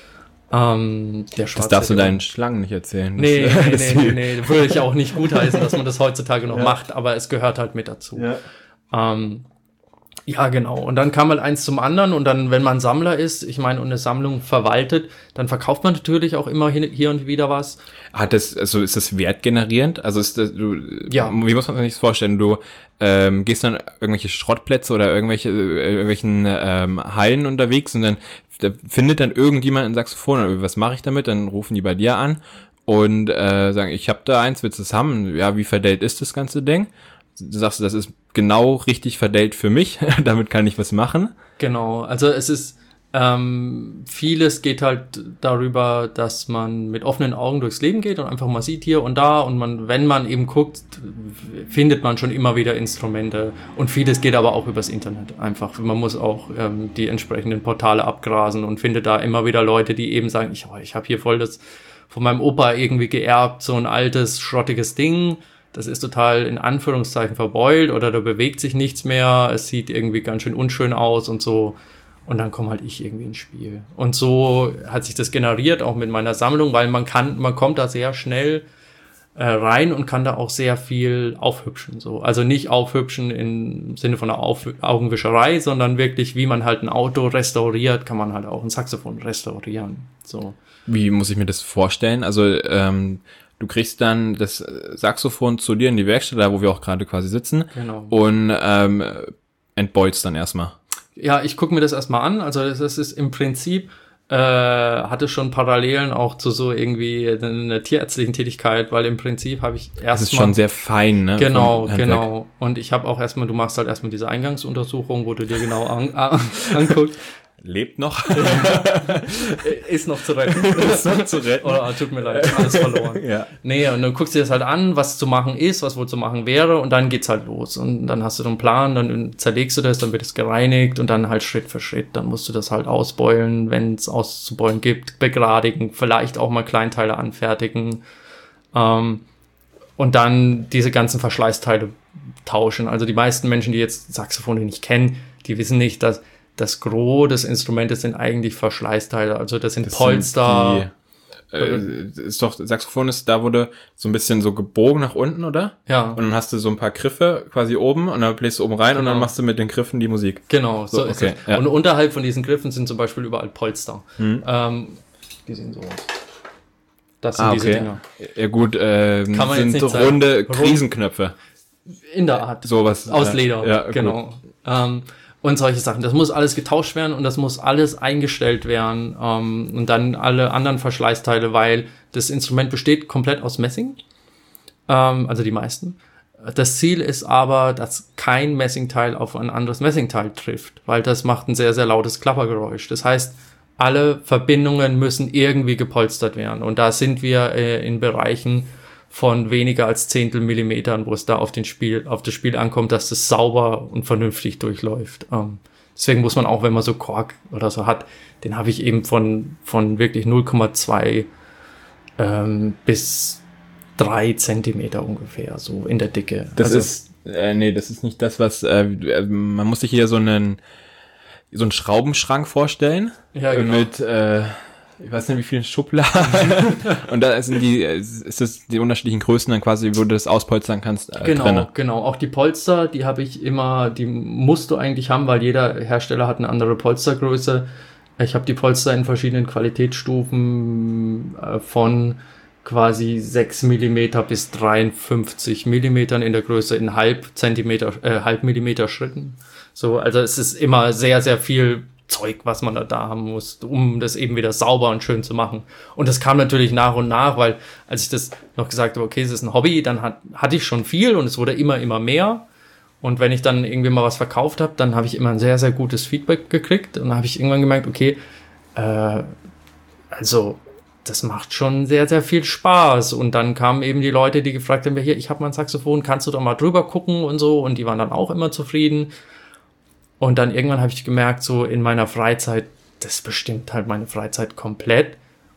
Ähm, der das darfst du deinen Schlangen nicht erzählen. Nee, nee, nee, nee, nee. Würde ich auch nicht gutheißen, dass man das heutzutage noch ja. macht, aber es gehört halt mit dazu. Ja. Ähm, Ja, genau. Und dann kam halt eins zum anderen und dann, wenn man Sammler ist, ich meine, und eine Sammlung verwaltet, dann verkauft man natürlich auch immer hier und wieder was. Hat das, also ist das wertgenerierend? Also ist das, du, ja. Wie muss man sich das vorstellen? Du ähm, gehst dann irgendwelche Schrottplätze oder irgendwelche äh, irgendwelchen ähm, Hallen unterwegs und dann da findet dann irgendjemand ein Saxophon oder was mache ich damit? Dann rufen die bei dir an und äh, sagen, ich habe da eins, willst du es haben? Ja, wie verdellt ist das ganze Ding? Du sagst, das ist genau richtig verdellt für mich, damit kann ich was machen. Genau, also es ist, ähm, vieles geht halt darüber, dass man mit offenen Augen durchs Leben geht und einfach mal sieht hier und da und man, wenn man eben guckt, findet man schon immer wieder Instrumente und vieles geht aber auch übers Internet einfach. Man muss auch ähm, die entsprechenden Portale abgrasen und findet da immer wieder Leute, die eben sagen, ich, oh, ich habe hier voll das von meinem Opa irgendwie geerbt, so ein altes, schrottiges Ding. Das ist total in Anführungszeichen verbeult oder da bewegt sich nichts mehr. Es sieht irgendwie ganz schön unschön aus und so. Und dann komme halt ich irgendwie ins Spiel. Und so hat sich das generiert, auch mit meiner Sammlung, weil man kann, man kommt da sehr schnell äh, rein und kann da auch sehr viel aufhübschen. So. Also nicht aufhübschen im Sinne von einer Auf- Augenwischerei, sondern wirklich, wie man halt ein Auto restauriert, kann man halt auch ein Saxophon restaurieren. So. Wie muss ich mir das vorstellen? Also, ähm, du kriegst dann das Saxophon zu dir in die Werkstatt, da wo wir auch gerade quasi sitzen. Genau. Und ähm, entbeulst dann erstmal. Ja, ich gucke mir das erstmal an. Also das ist im Prinzip, äh, hatte schon Parallelen auch zu so irgendwie einer tierärztlichen Tätigkeit, weil im Prinzip habe ich erstmal... Das ist schon sehr fein, ne? Genau, genau. Und ich habe auch erstmal, du machst halt erstmal diese Eingangsuntersuchung, wo du dir genau an, an, anguckst. Lebt noch. Ist noch zu retten. Ist noch zu retten. Oder tut mir leid, alles verloren. Ja. Nee, und dann guckst du dir das halt an, was zu machen ist, was wohl zu machen wäre und dann geht's halt los. Und dann hast du einen Plan, dann zerlegst du das, dann wird es gereinigt und dann halt Schritt für Schritt. Dann musst du das halt ausbeulen, wenn es auszubeulen gibt, begradigen, vielleicht auch mal Kleinteile anfertigen. Ähm, und dann diese ganzen Verschleißteile tauschen. Also die meisten Menschen, die jetzt Saxophone nicht kennen, die wissen nicht, dass das Gros des Instrumentes sind eigentlich Verschleißteile, also das sind das Polster. Sind die, äh, ist doch, Saxophon ist, da wurde so ein bisschen so gebogen nach unten, oder? Ja. Und dann hast du so ein paar Griffe quasi oben und dann bläst du oben rein genau. Und dann machst du mit den Griffen die Musik. Genau, so, so ist okay, es. Ja. Und unterhalb von diesen Griffen sind zum Beispiel überall Polster. Hm. Ähm, die sehen so aus. Das sind ah, diese okay. Dinger. Ja gut, äh, Kann man sind jetzt nicht runde sagen. Krisenknöpfe. In der Art. Sowas. Aus Leder. Ja, genau. Ähm, und solche Sachen. Das muss alles getauscht werden und das muss alles eingestellt werden. Ähm, und dann alle anderen Verschleißteile, weil das Instrument besteht komplett aus Messing. Ähm, also die meisten. Das Ziel ist aber, dass kein Messingteil auf ein anderes Messingteil trifft, weil das macht ein sehr, sehr lautes Klappergeräusch. Das heißt, alle Verbindungen müssen irgendwie gepolstert werden. Und da sind wir äh, in Bereichen von weniger als Zehntel Millimetern, wo es da auf den Spiel, auf das Spiel ankommt, dass das sauber und vernünftig durchläuft. Ähm, deswegen muss man auch, wenn man so Kork oder so hat, den habe ich eben von, von wirklich null Komma zwei ähm, bis drei Zentimeter ungefähr, so in der Dicke. Das also, ist, äh, nee, das ist nicht das, was, äh, man muss sich hier so einen, so einen Schraubenschrank vorstellen. Ja, genau. Mit, äh, ich weiß nicht, wie viele Schubladen. Und da sind die, ist das die unterschiedlichen Größen dann quasi, wo du das auspolstern kannst, äh, Genau, drinne. genau. Auch die Polster, die habe ich immer, die musst du eigentlich haben, weil jeder Hersteller hat eine andere Polstergröße. Ich habe die Polster in verschiedenen Qualitätsstufen äh, von quasi sechs Millimeter bis dreiundfünfzig Millimetern in der Größe in halb Zentimeter, äh, halb Millimeter Schritten. So, also es ist immer sehr, sehr viel Zeug, was man da, da haben muss, um das eben wieder sauber und schön zu machen. Und das kam natürlich nach und nach, weil als ich das noch gesagt habe, okay, es ist ein Hobby, dann hat, hatte ich schon viel und es wurde immer, immer mehr. Und wenn ich dann irgendwie mal was verkauft habe, dann habe ich immer ein sehr, sehr gutes Feedback gekriegt. Und dann habe ich irgendwann gemerkt, okay, äh, also das macht schon sehr, sehr viel Spaß. Und dann kamen eben die Leute, die gefragt haben, hier, ich habe mein Saxophon, kannst du doch mal drüber gucken und so. Und die waren dann auch immer zufrieden. Und dann irgendwann habe ich gemerkt, so in meiner Freizeit, das bestimmt halt meine Freizeit komplett.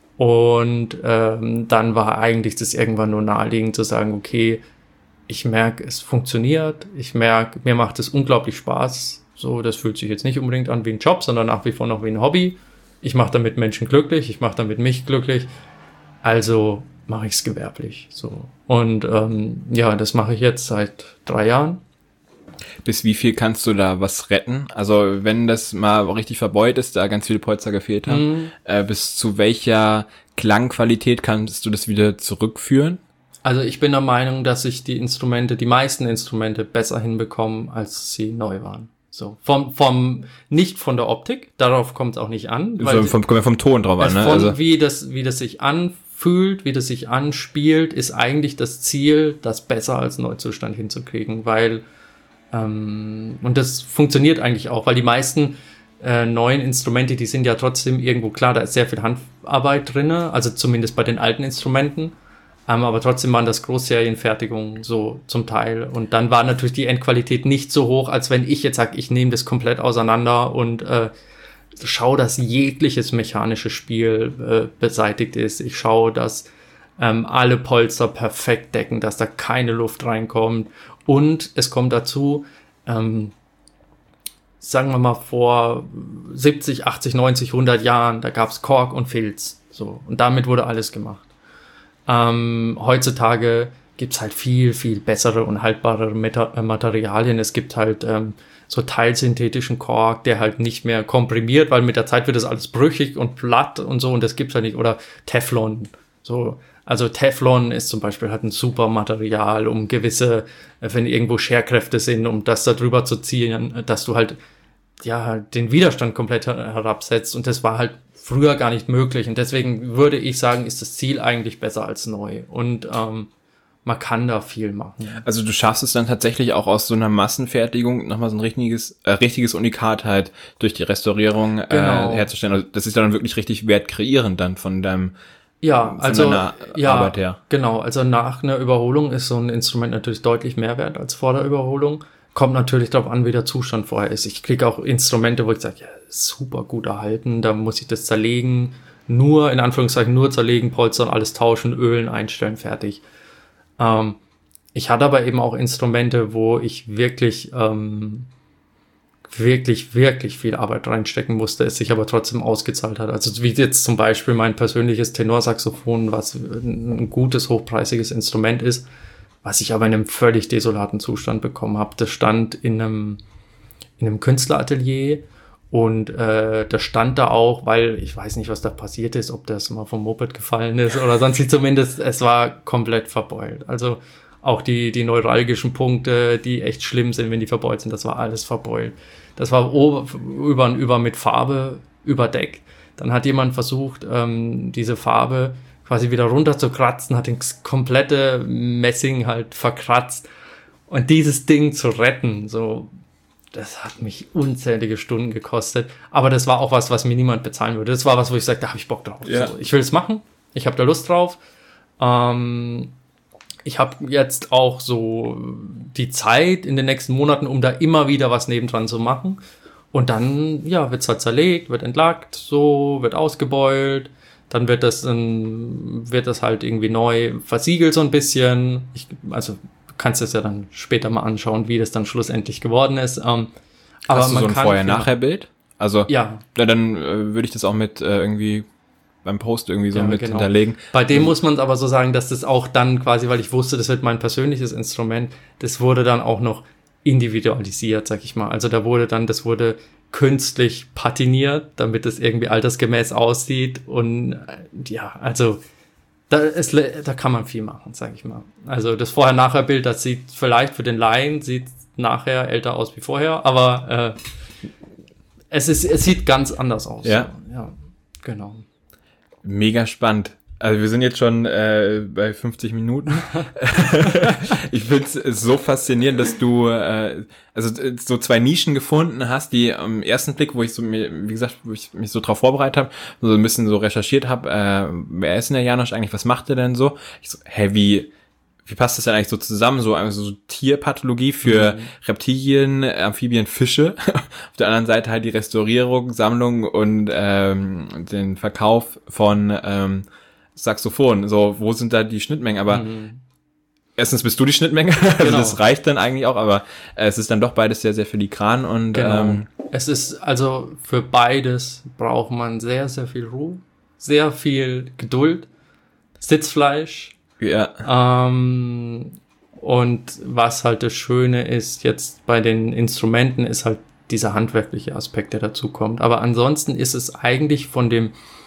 Und ähm, dann war eigentlich das irgendwann nur naheliegend zu sagen, okay, ich merke, es funktioniert. Ich merke, mir macht es unglaublich Spaß. So, das fühlt sich jetzt nicht unbedingt an wie ein Job, sondern nach wie vor noch wie ein Hobby. Ich mache damit Menschen glücklich, ich mache damit mich glücklich. Also mache ich es gewerblich. So. Und ähm, ja, das mache ich jetzt seit drei Jahren. Bis wie viel kannst du da was retten? Also wenn das mal richtig verbeult ist, da ganz viele Polster gefehlt haben, mhm. äh, bis zu welcher Klangqualität kannst du das wieder zurückführen? Also ich bin der Meinung, dass ich die Instrumente, die meisten Instrumente besser hinbekomme, als sie neu waren. So vom vom nicht von der Optik, darauf kommt es auch nicht an. Weil so, vom, kommt ja vom Ton drauf an, ne? Von Also wie das wie das sich anfühlt, wie das sich anspielt, ist eigentlich das Ziel, das besser als Neuzustand hinzukriegen, weil Ähm, und das funktioniert eigentlich auch, weil die meisten äh, neuen Instrumente, die sind ja trotzdem irgendwo, klar, da ist sehr viel Handarbeit drinne, also zumindest bei den alten Instrumenten, ähm, aber trotzdem waren das Großserienfertigungen so zum Teil. Und dann war natürlich die Endqualität nicht so hoch, als wenn ich jetzt sage, ich nehme das komplett auseinander und äh, schaue, dass jegliches mechanische Spiel äh, beseitigt ist. Ich schaue, dass ähm, alle Polster perfekt decken, dass da keine Luft reinkommt. Und es kommt dazu, ähm, sagen wir mal vor siebzig, achtzig, neunzig, hundert Jahren, da gab's Kork und Filz. So, und damit wurde alles gemacht. Ähm, heutzutage gibt's halt viel, viel bessere und haltbarere Meta- äh, Materialien. Es gibt halt ähm, so teilsynthetischen Kork, der halt nicht mehr komprimiert, weil mit der Zeit wird das alles brüchig und platt und so, und das gibt's halt nicht. Oder Teflon, so. Also Teflon ist zum Beispiel halt ein super Material, um gewisse, wenn irgendwo Scherkräfte sind, um das da drüber zu ziehen, dass du halt, ja, den Widerstand komplett herabsetzt. Und das war halt früher gar nicht möglich. Und deswegen würde ich sagen, ist das Ziel eigentlich besser als neu. Und ähm, man kann da viel machen. Also du schaffst es dann tatsächlich auch aus so einer Massenfertigung nochmal so ein richtiges, äh, richtiges Unikat halt durch die Restaurierung äh, genau. herzustellen. Also das ist dann wirklich richtig wertkreierend dann von deinem Ja, also, ja, Arbeit her. Genau, also nach einer Überholung ist so ein Instrument natürlich deutlich mehr wert als vor der Überholung. Kommt natürlich darauf an, wie der Zustand vorher ist. Ich kriege auch Instrumente, wo ich sage, ja, super gut erhalten, da muss ich das zerlegen, nur, in Anführungszeichen, nur zerlegen, polstern, alles tauschen, ölen, einstellen, fertig. Ähm, ich hatte aber eben auch Instrumente, wo ich wirklich, ähm, wirklich, wirklich viel Arbeit reinstecken musste, es sich aber trotzdem ausgezahlt hat. Also wie jetzt zum Beispiel mein persönliches Tenorsaxophon, was ein gutes, hochpreisiges Instrument ist, was ich aber in einem völlig desolaten Zustand bekommen habe. Das stand in einem, in einem Künstleratelier und äh, das stand da auch, weil ich weiß nicht, was da passiert ist, ob das mal vom Moped gefallen ist oder sonst wie, zumindest, es war komplett verbeult. Also auch die, die neuralgischen Punkte, die echt schlimm sind, wenn die verbeult sind, das war alles verbeult. Das war ober, über und über mit Farbe überdeckt. Dann hat jemand versucht, ähm, diese Farbe quasi wieder runter zu kratzen, hat den komplette Messing halt verkratzt. Und dieses Ding zu retten, so, das hat mich unzählige Stunden gekostet. Aber das war auch was, was mir niemand bezahlen würde. Das war was, wo ich sagte, da habe ich Bock drauf. Ja. So, ich will es machen, ich habe da Lust drauf. Ähm, Ich habe jetzt auch so die Zeit in den nächsten Monaten, um da immer wieder was nebendran zu machen. Und dann, ja, wird's halt zerlegt, wird entlackt, so, wird ausgebeult. Dann wird das, ähm, wird das halt irgendwie neu versiegelt so ein bisschen. Ich, also, du kannst es ja dann später mal anschauen, wie das dann schlussendlich geworden ist. Ähm, aber Hast du man so ein Vorher-Nachher-Bild? Also, ja. ja dann äh, würde ich das auch mit äh, irgendwie beim Post irgendwie so ja, mit genau. hinterlegen. Bei dem muss man aber so sagen, dass das auch dann quasi, weil ich wusste, das wird mein persönliches Instrument, das wurde dann auch noch individualisiert, sag ich mal. Also da wurde dann, das wurde künstlich patiniert, damit es irgendwie altersgemäß aussieht und ja, also da, ist, da kann man viel machen, sag ich mal. Also das Vorher-Nachher-Bild, das sieht vielleicht für den Laien, sieht nachher älter aus wie vorher, aber äh, es ist, es sieht ganz anders aus. Ja. Ja, genau. Mega spannend. Also wir sind jetzt schon äh, bei fünfzig Minuten. Ich finde es so faszinierend, dass du äh, also so zwei Nischen gefunden hast, die am ersten Blick, wo ich so mir, wie gesagt, wo ich mich so drauf vorbereitet habe, so ein bisschen so recherchiert habe, äh, wer ist denn der Janosch eigentlich, was macht der denn so? Ich so, hä, wie wie passt das denn eigentlich so zusammen? So also so Tierpathologie für mhm. Reptilien, Amphibien, Fische. Auf der anderen Seite halt die Restaurierung, Sammlung und ähm, den Verkauf von ähm, Saxophon, so, wo sind da die Schnittmengen? Aber mhm. erstens bist du die Schnittmenge, also genau. Das reicht dann eigentlich auch, aber äh, es ist dann doch beides sehr, sehr filigran und genau. ähm, es ist, also für beides braucht man sehr, sehr viel Ruhe, sehr viel Geduld, Sitzfleisch. Ja. Ähm, und was halt das Schöne ist jetzt bei den Instrumenten, ist halt dieser handwerkliche Aspekt, der dazu kommt. Aber ansonsten ist es eigentlich von dem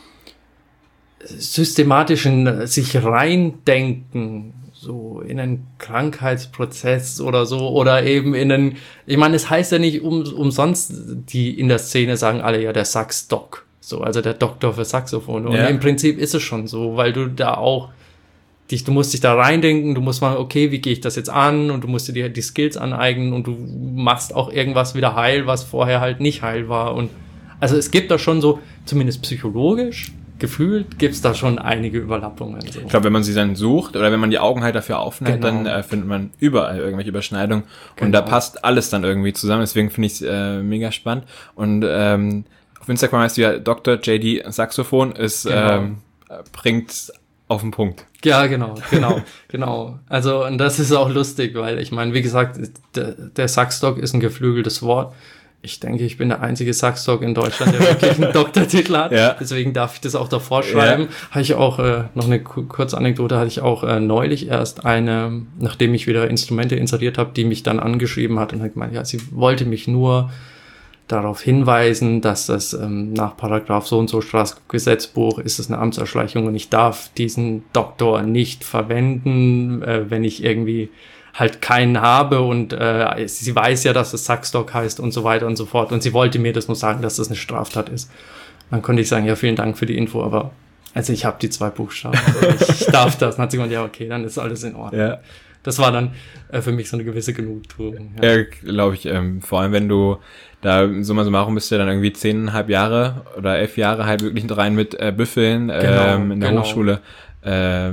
systematischen sich reindenken, so in einen Krankheitsprozess oder so, oder eben in einen, ich meine, es heißt ja nicht um, umsonst, die in der Szene sagen alle ja der Sax-Doc, so, also der Doktor für Saxophone. Und ja. Im Prinzip ist es schon so, weil du da auch dich, du musst dich da reindenken, du musst mal, okay, wie gehe ich das jetzt an? Und du musst dir die Skills aneignen und du machst auch irgendwas wieder heil, was vorher halt nicht heil war. Und also es gibt da schon so, zumindest psychologisch, gefühlt gibt's da schon einige Überlappungen. So. Ich glaube, wenn man sie dann sucht oder wenn man die Augen halt dafür aufnimmt, genau. dann äh, findet man überall irgendwelche Überschneidungen. Genau. Und da passt alles dann irgendwie zusammen. Deswegen finde ich es äh, mega spannend. Und ähm, auf Instagram heißt du ja Doktor J D Saxophon, ist genau. ähm, bringt auf den Punkt. Ja, genau, genau, genau. Also, und das ist auch lustig, weil ich meine, wie gesagt, der, der Saxdoc ist ein geflügeltes Wort. Ich denke, ich bin der einzige Saxdoc in Deutschland, der wirklich einen Doktortitel hat. Ja. Deswegen darf ich das auch davor schreiben. Ja. Habe ich auch, äh, noch eine kurze Anekdote, hatte ich auch äh, neulich erst eine, nachdem ich wieder Instrumente installiert habe, die mich dann angeschrieben hat und hat gemeint, ja, sie wollte mich nur darauf hinweisen, dass das ähm, nach Paragraph so und so Strafgesetzbuch ist es eine Amtserschleichung und ich darf diesen Doktor nicht verwenden, äh, wenn ich irgendwie halt keinen habe und äh, sie weiß ja, dass es Saxdoc heißt und so weiter und so fort und sie wollte mir das nur sagen, dass das eine Straftat ist. Dann konnte ich sagen, ja, vielen Dank für die Info, aber also ich habe die zwei Buchstaben, also ich darf das. Dann hat sie gesagt, ja, okay, dann ist alles in Ordnung. Ja. Das war dann äh, für mich so eine gewisse Genugtuung. Ja, ja glaube ich, ähm, vor allem wenn du da summa summarum bist du dann irgendwie zehneinhalb Jahre oder elf Jahre halt wirklich rein mit äh, Büffeln genau, ähm, in der genau. Hochschule äh,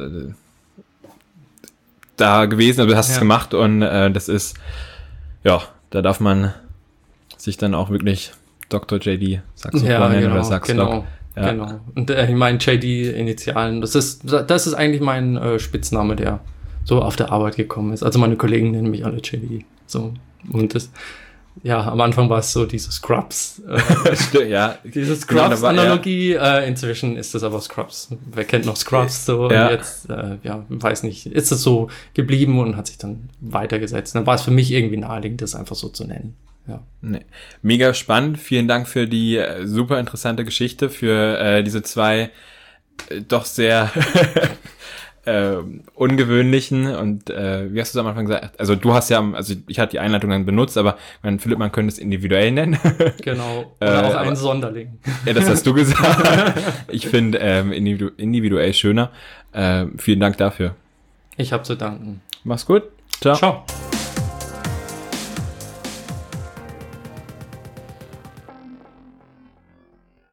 da gewesen, also du hast ja. es gemacht und äh, das ist, ja, da darf man sich dann auch wirklich Doktor J D Saxophon ja, nennen genau, oder Saxdoc. Genau, ja. genau. Und äh, ich meine J D-Initialen, das ist, das ist eigentlich mein äh, Spitzname, der so auf der Arbeit gekommen ist. Also meine Kollegen nennen mich alle J D. So. Und das, ja, am Anfang war es so diese Scrubs. Äh, ja. Diese Scrubs-Analogie. Ja. Äh, inzwischen ist das aber Scrubs. Wer kennt noch Scrubs? So, ja. Und jetzt, äh, ja, weiß nicht, ist es so geblieben und hat sich dann weitergesetzt. Dann war es für mich irgendwie naheliegend, das einfach so zu nennen. Ja. Nee. Mega spannend. Vielen Dank für die äh, super interessante Geschichte, für äh, diese zwei äh, doch sehr äh, ungewöhnlichen und äh, wie hast du es am Anfang gesagt? Also du hast ja, also ich hatte die Einleitung dann benutzt, aber mein Philipp, man könnte es individuell nennen. Genau. Oder äh, auch ein Sonderling. Ja, das hast du gesagt. Ich finde ähm, individu- individuell schöner. Äh, vielen Dank dafür. Ich habe zu danken. Mach's gut. Ciao. Ciao.